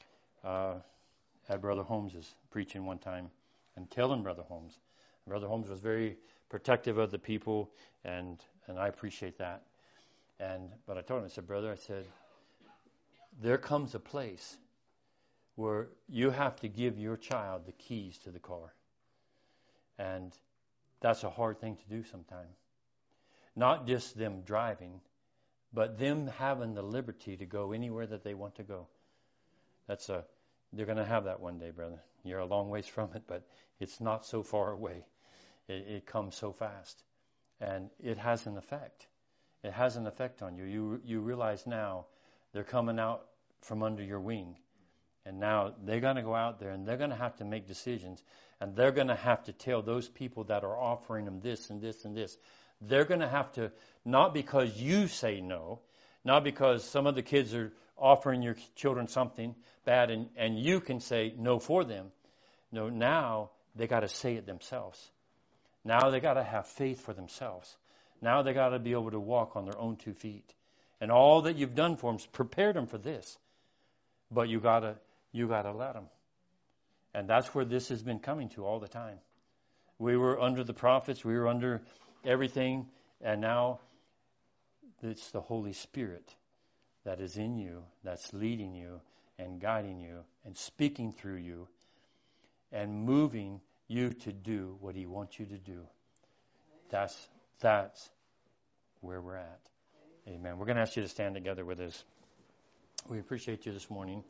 at Brother Holmes's preaching one time and telling Brother Holmes. Brother Holmes was very protective of the people, and I appreciate that. But I told him, I said, brother, there comes a place where you have to give your child the keys to the car. And that's a hard thing to do sometimes. Not just them driving, but them having the liberty to go anywhere that they want to go. They're going to have that one day, brother. You're a long ways from it, but it's not so far away. It comes so fast. And it has an effect. It has an effect on you. You realize now they're coming out from under your wing. And now they're going to go out there and they're going to have to make decisions. And they're going to have to tell those people that are offering them this and this and this. They're going to have to, not because you say no, not because some of the kids are offering your children something bad and you can say no for them. No, now they got to say it themselves. Now they got to have faith for themselves. Now they got to be able to walk on their own 2 feet. And all that you've done for them is prepared them for this. But you got to let them. And that's where this has been coming to all the time. We were under the prophets. We were under everything. And now it's the Holy Spirit that is in you, that's leading you and guiding you and speaking through you and moving you to do what He wants you to do. That's where we're at. Amen. We're going to ask you to stand together with us. We appreciate you this morning.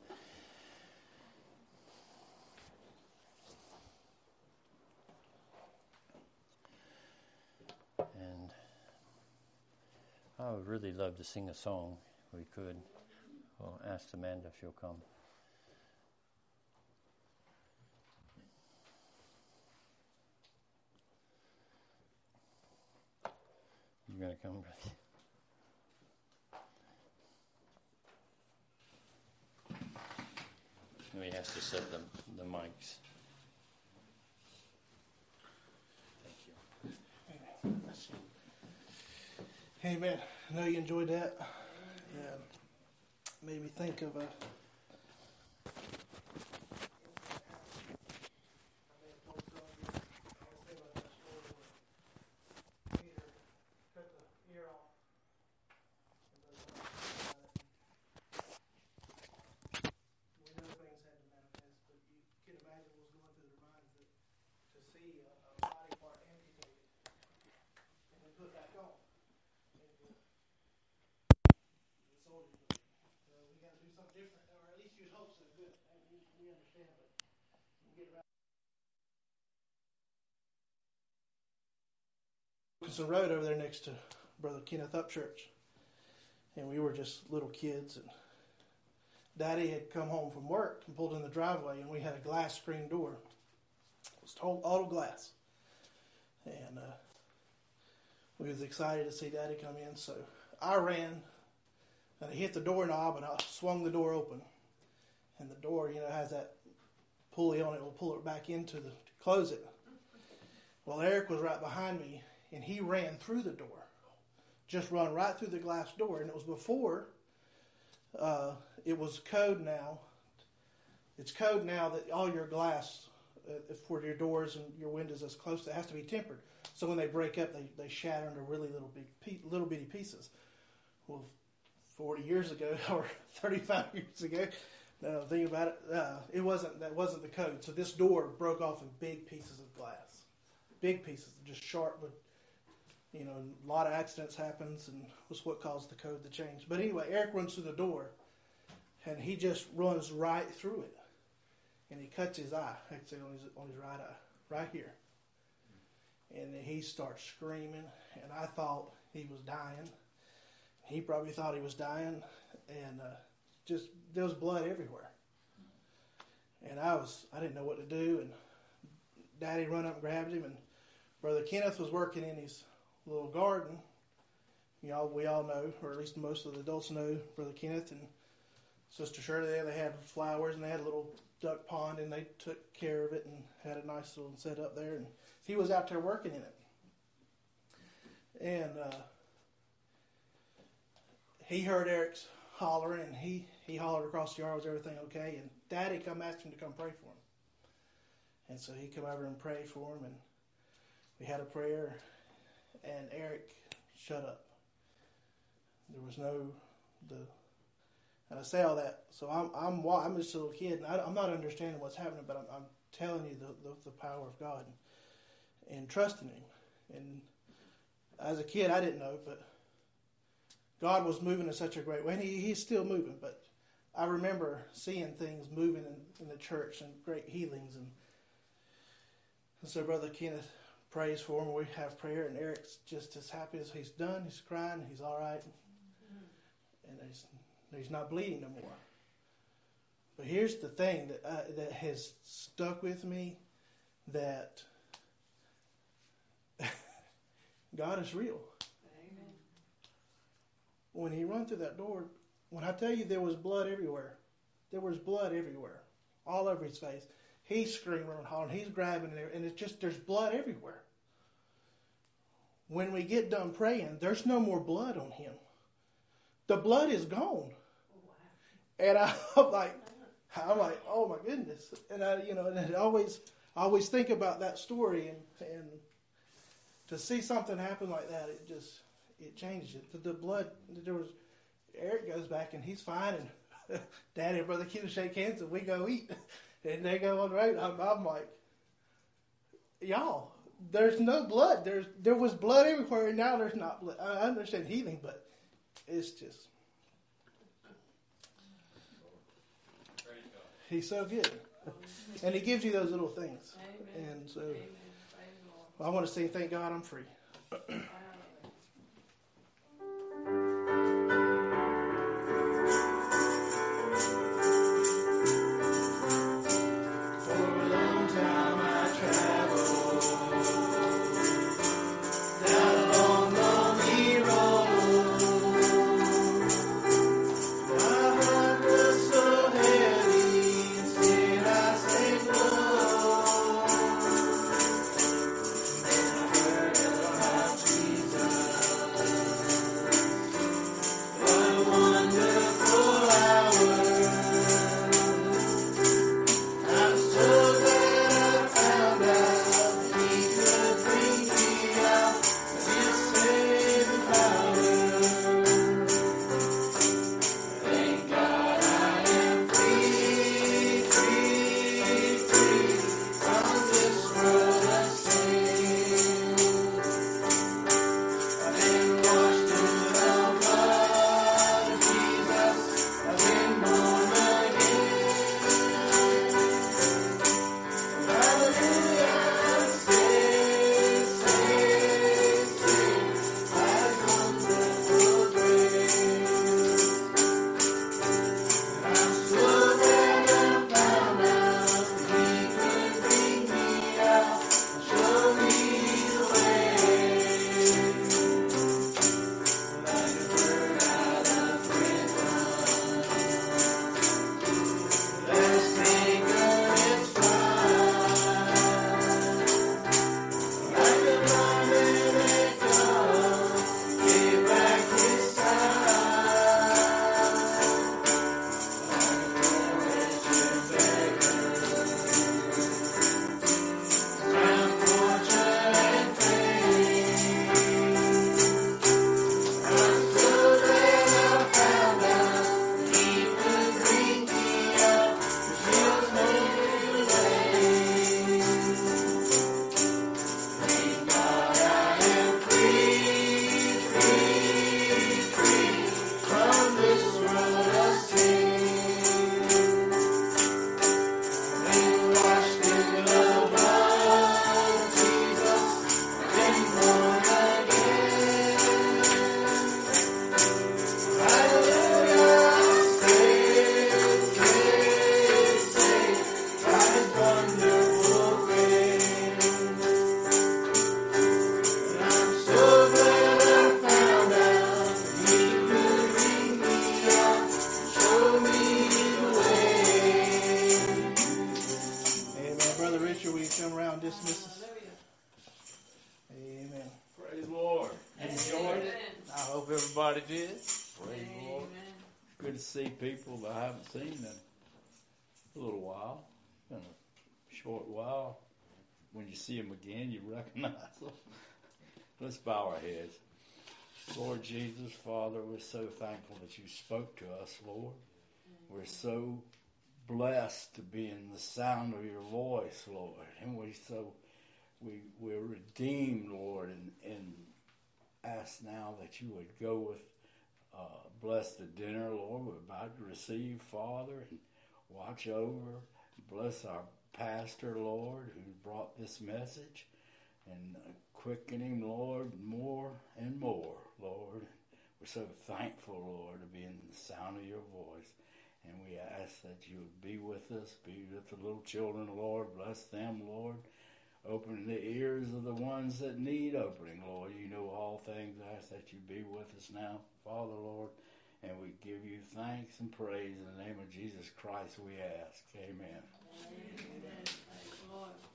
And I would really love to sing a song if we could. We'll ask Amanda if she'll come. You going to come, brother? We have to set the mics. Thank you. Amen. I know you enjoyed that. Made me think of Road over there next to Brother Kenneth Upchurch, and we were just little kids, and Daddy had come home from work and pulled in the driveway, and we had a glass screen door. It was auto glass, and we was excited to see Daddy come in, so I ran and I hit the doorknob and I swung the door open, and the door, has that pulley on it, will pull it back into to close it. Well, Eric was right behind me, and he ran through the door, just run right through the glass door. And it was before, it was code now. It's code now that all your glass for your doors and your windows is close. It has to be tempered. So when they break up, they shatter into really little bitty pieces. Well, 40 years ago or 35 years ago, now think about it, that wasn't the code. So this door broke off in big pieces of glass, big pieces, just sharp. But a lot of accidents happens, and was what caused the code to change. But anyway, Eric runs through the door, and he just runs right through it, and he cuts his eye, actually on his right eye, right here. And then he starts screaming, and I thought he was dying. He probably thought he was dying, and just there was blood everywhere. And I didn't know what to do, and Daddy run up and grabbed him, and Brother Kenneth was working in his little garden. We all know, or at least most of the adults know, Brother Kenneth and Sister Shirley there. They had flowers, and they had a little duck pond, and they took care of it and had a nice little set up there. And he was out there working in it. And he heard Eric's hollering, and he hollered across the yard, was everything okay? And Daddy come asked him to come pray for him. And so he come over and prayed for him, and we had a prayer, and Eric shut up. There was and I say all that, so I'm just a little kid, and I'm not understanding what's happening, but I'm telling you the power of God and trusting Him. And as a kid, I didn't know, but God was moving in such a great way, and He's still moving. But I remember seeing things moving in the church and great healings, and so Brother Kenneth prays for him. We have prayer, and Eric's just as happy as he's done. He's crying. He's all right, and he's not bleeding no more. But here's the thing that has stuck with me: that God is real. Amen. When he run through that door, when I tell you there was blood everywhere, all over his face. He's screaming and hollering. He's grabbing there, and it's just there's blood everywhere. when we get done praying, there's no more blood on him. The blood is gone. And I'm like, oh my goodness. And I always think about that story, and to see something happen like that, it changes it. The blood, Eric goes back and he's fine, and Daddy and Brother Keith shake hands and we go eat, and they go on the road. I'm like, y'all, there's no blood. There was blood everywhere, and now there's not blood. I understand healing, but it's just, he's so good. And he gives you those little things. Amen. And so I want to say, thank God I'm free. Everybody did. Praise the Lord. It's good to see people that I haven't seen in a little while. In a short while. When you see them again, you recognize them. Let's bow our heads. Lord Jesus, Father, we're so thankful that you spoke to us, Lord. We're so blessed to be in the sound of your voice, Lord. And we're redeemed, Lord, and ask now that you would go with, bless the dinner, Lord, we're about to receive, Father, and watch over, bless our pastor, Lord, who brought this message, and quicken him, Lord, more and more, Lord. We're so thankful, Lord, to be in the sound of your voice, and we ask that you would be with us, be with the little children, Lord, bless them, Lord. Open the ears of the ones that need opening, Lord. You know all things. I ask that you be with us now, Father, Lord. And we give you thanks and praise in the name of Jesus Christ we ask. Amen. Amen. Amen.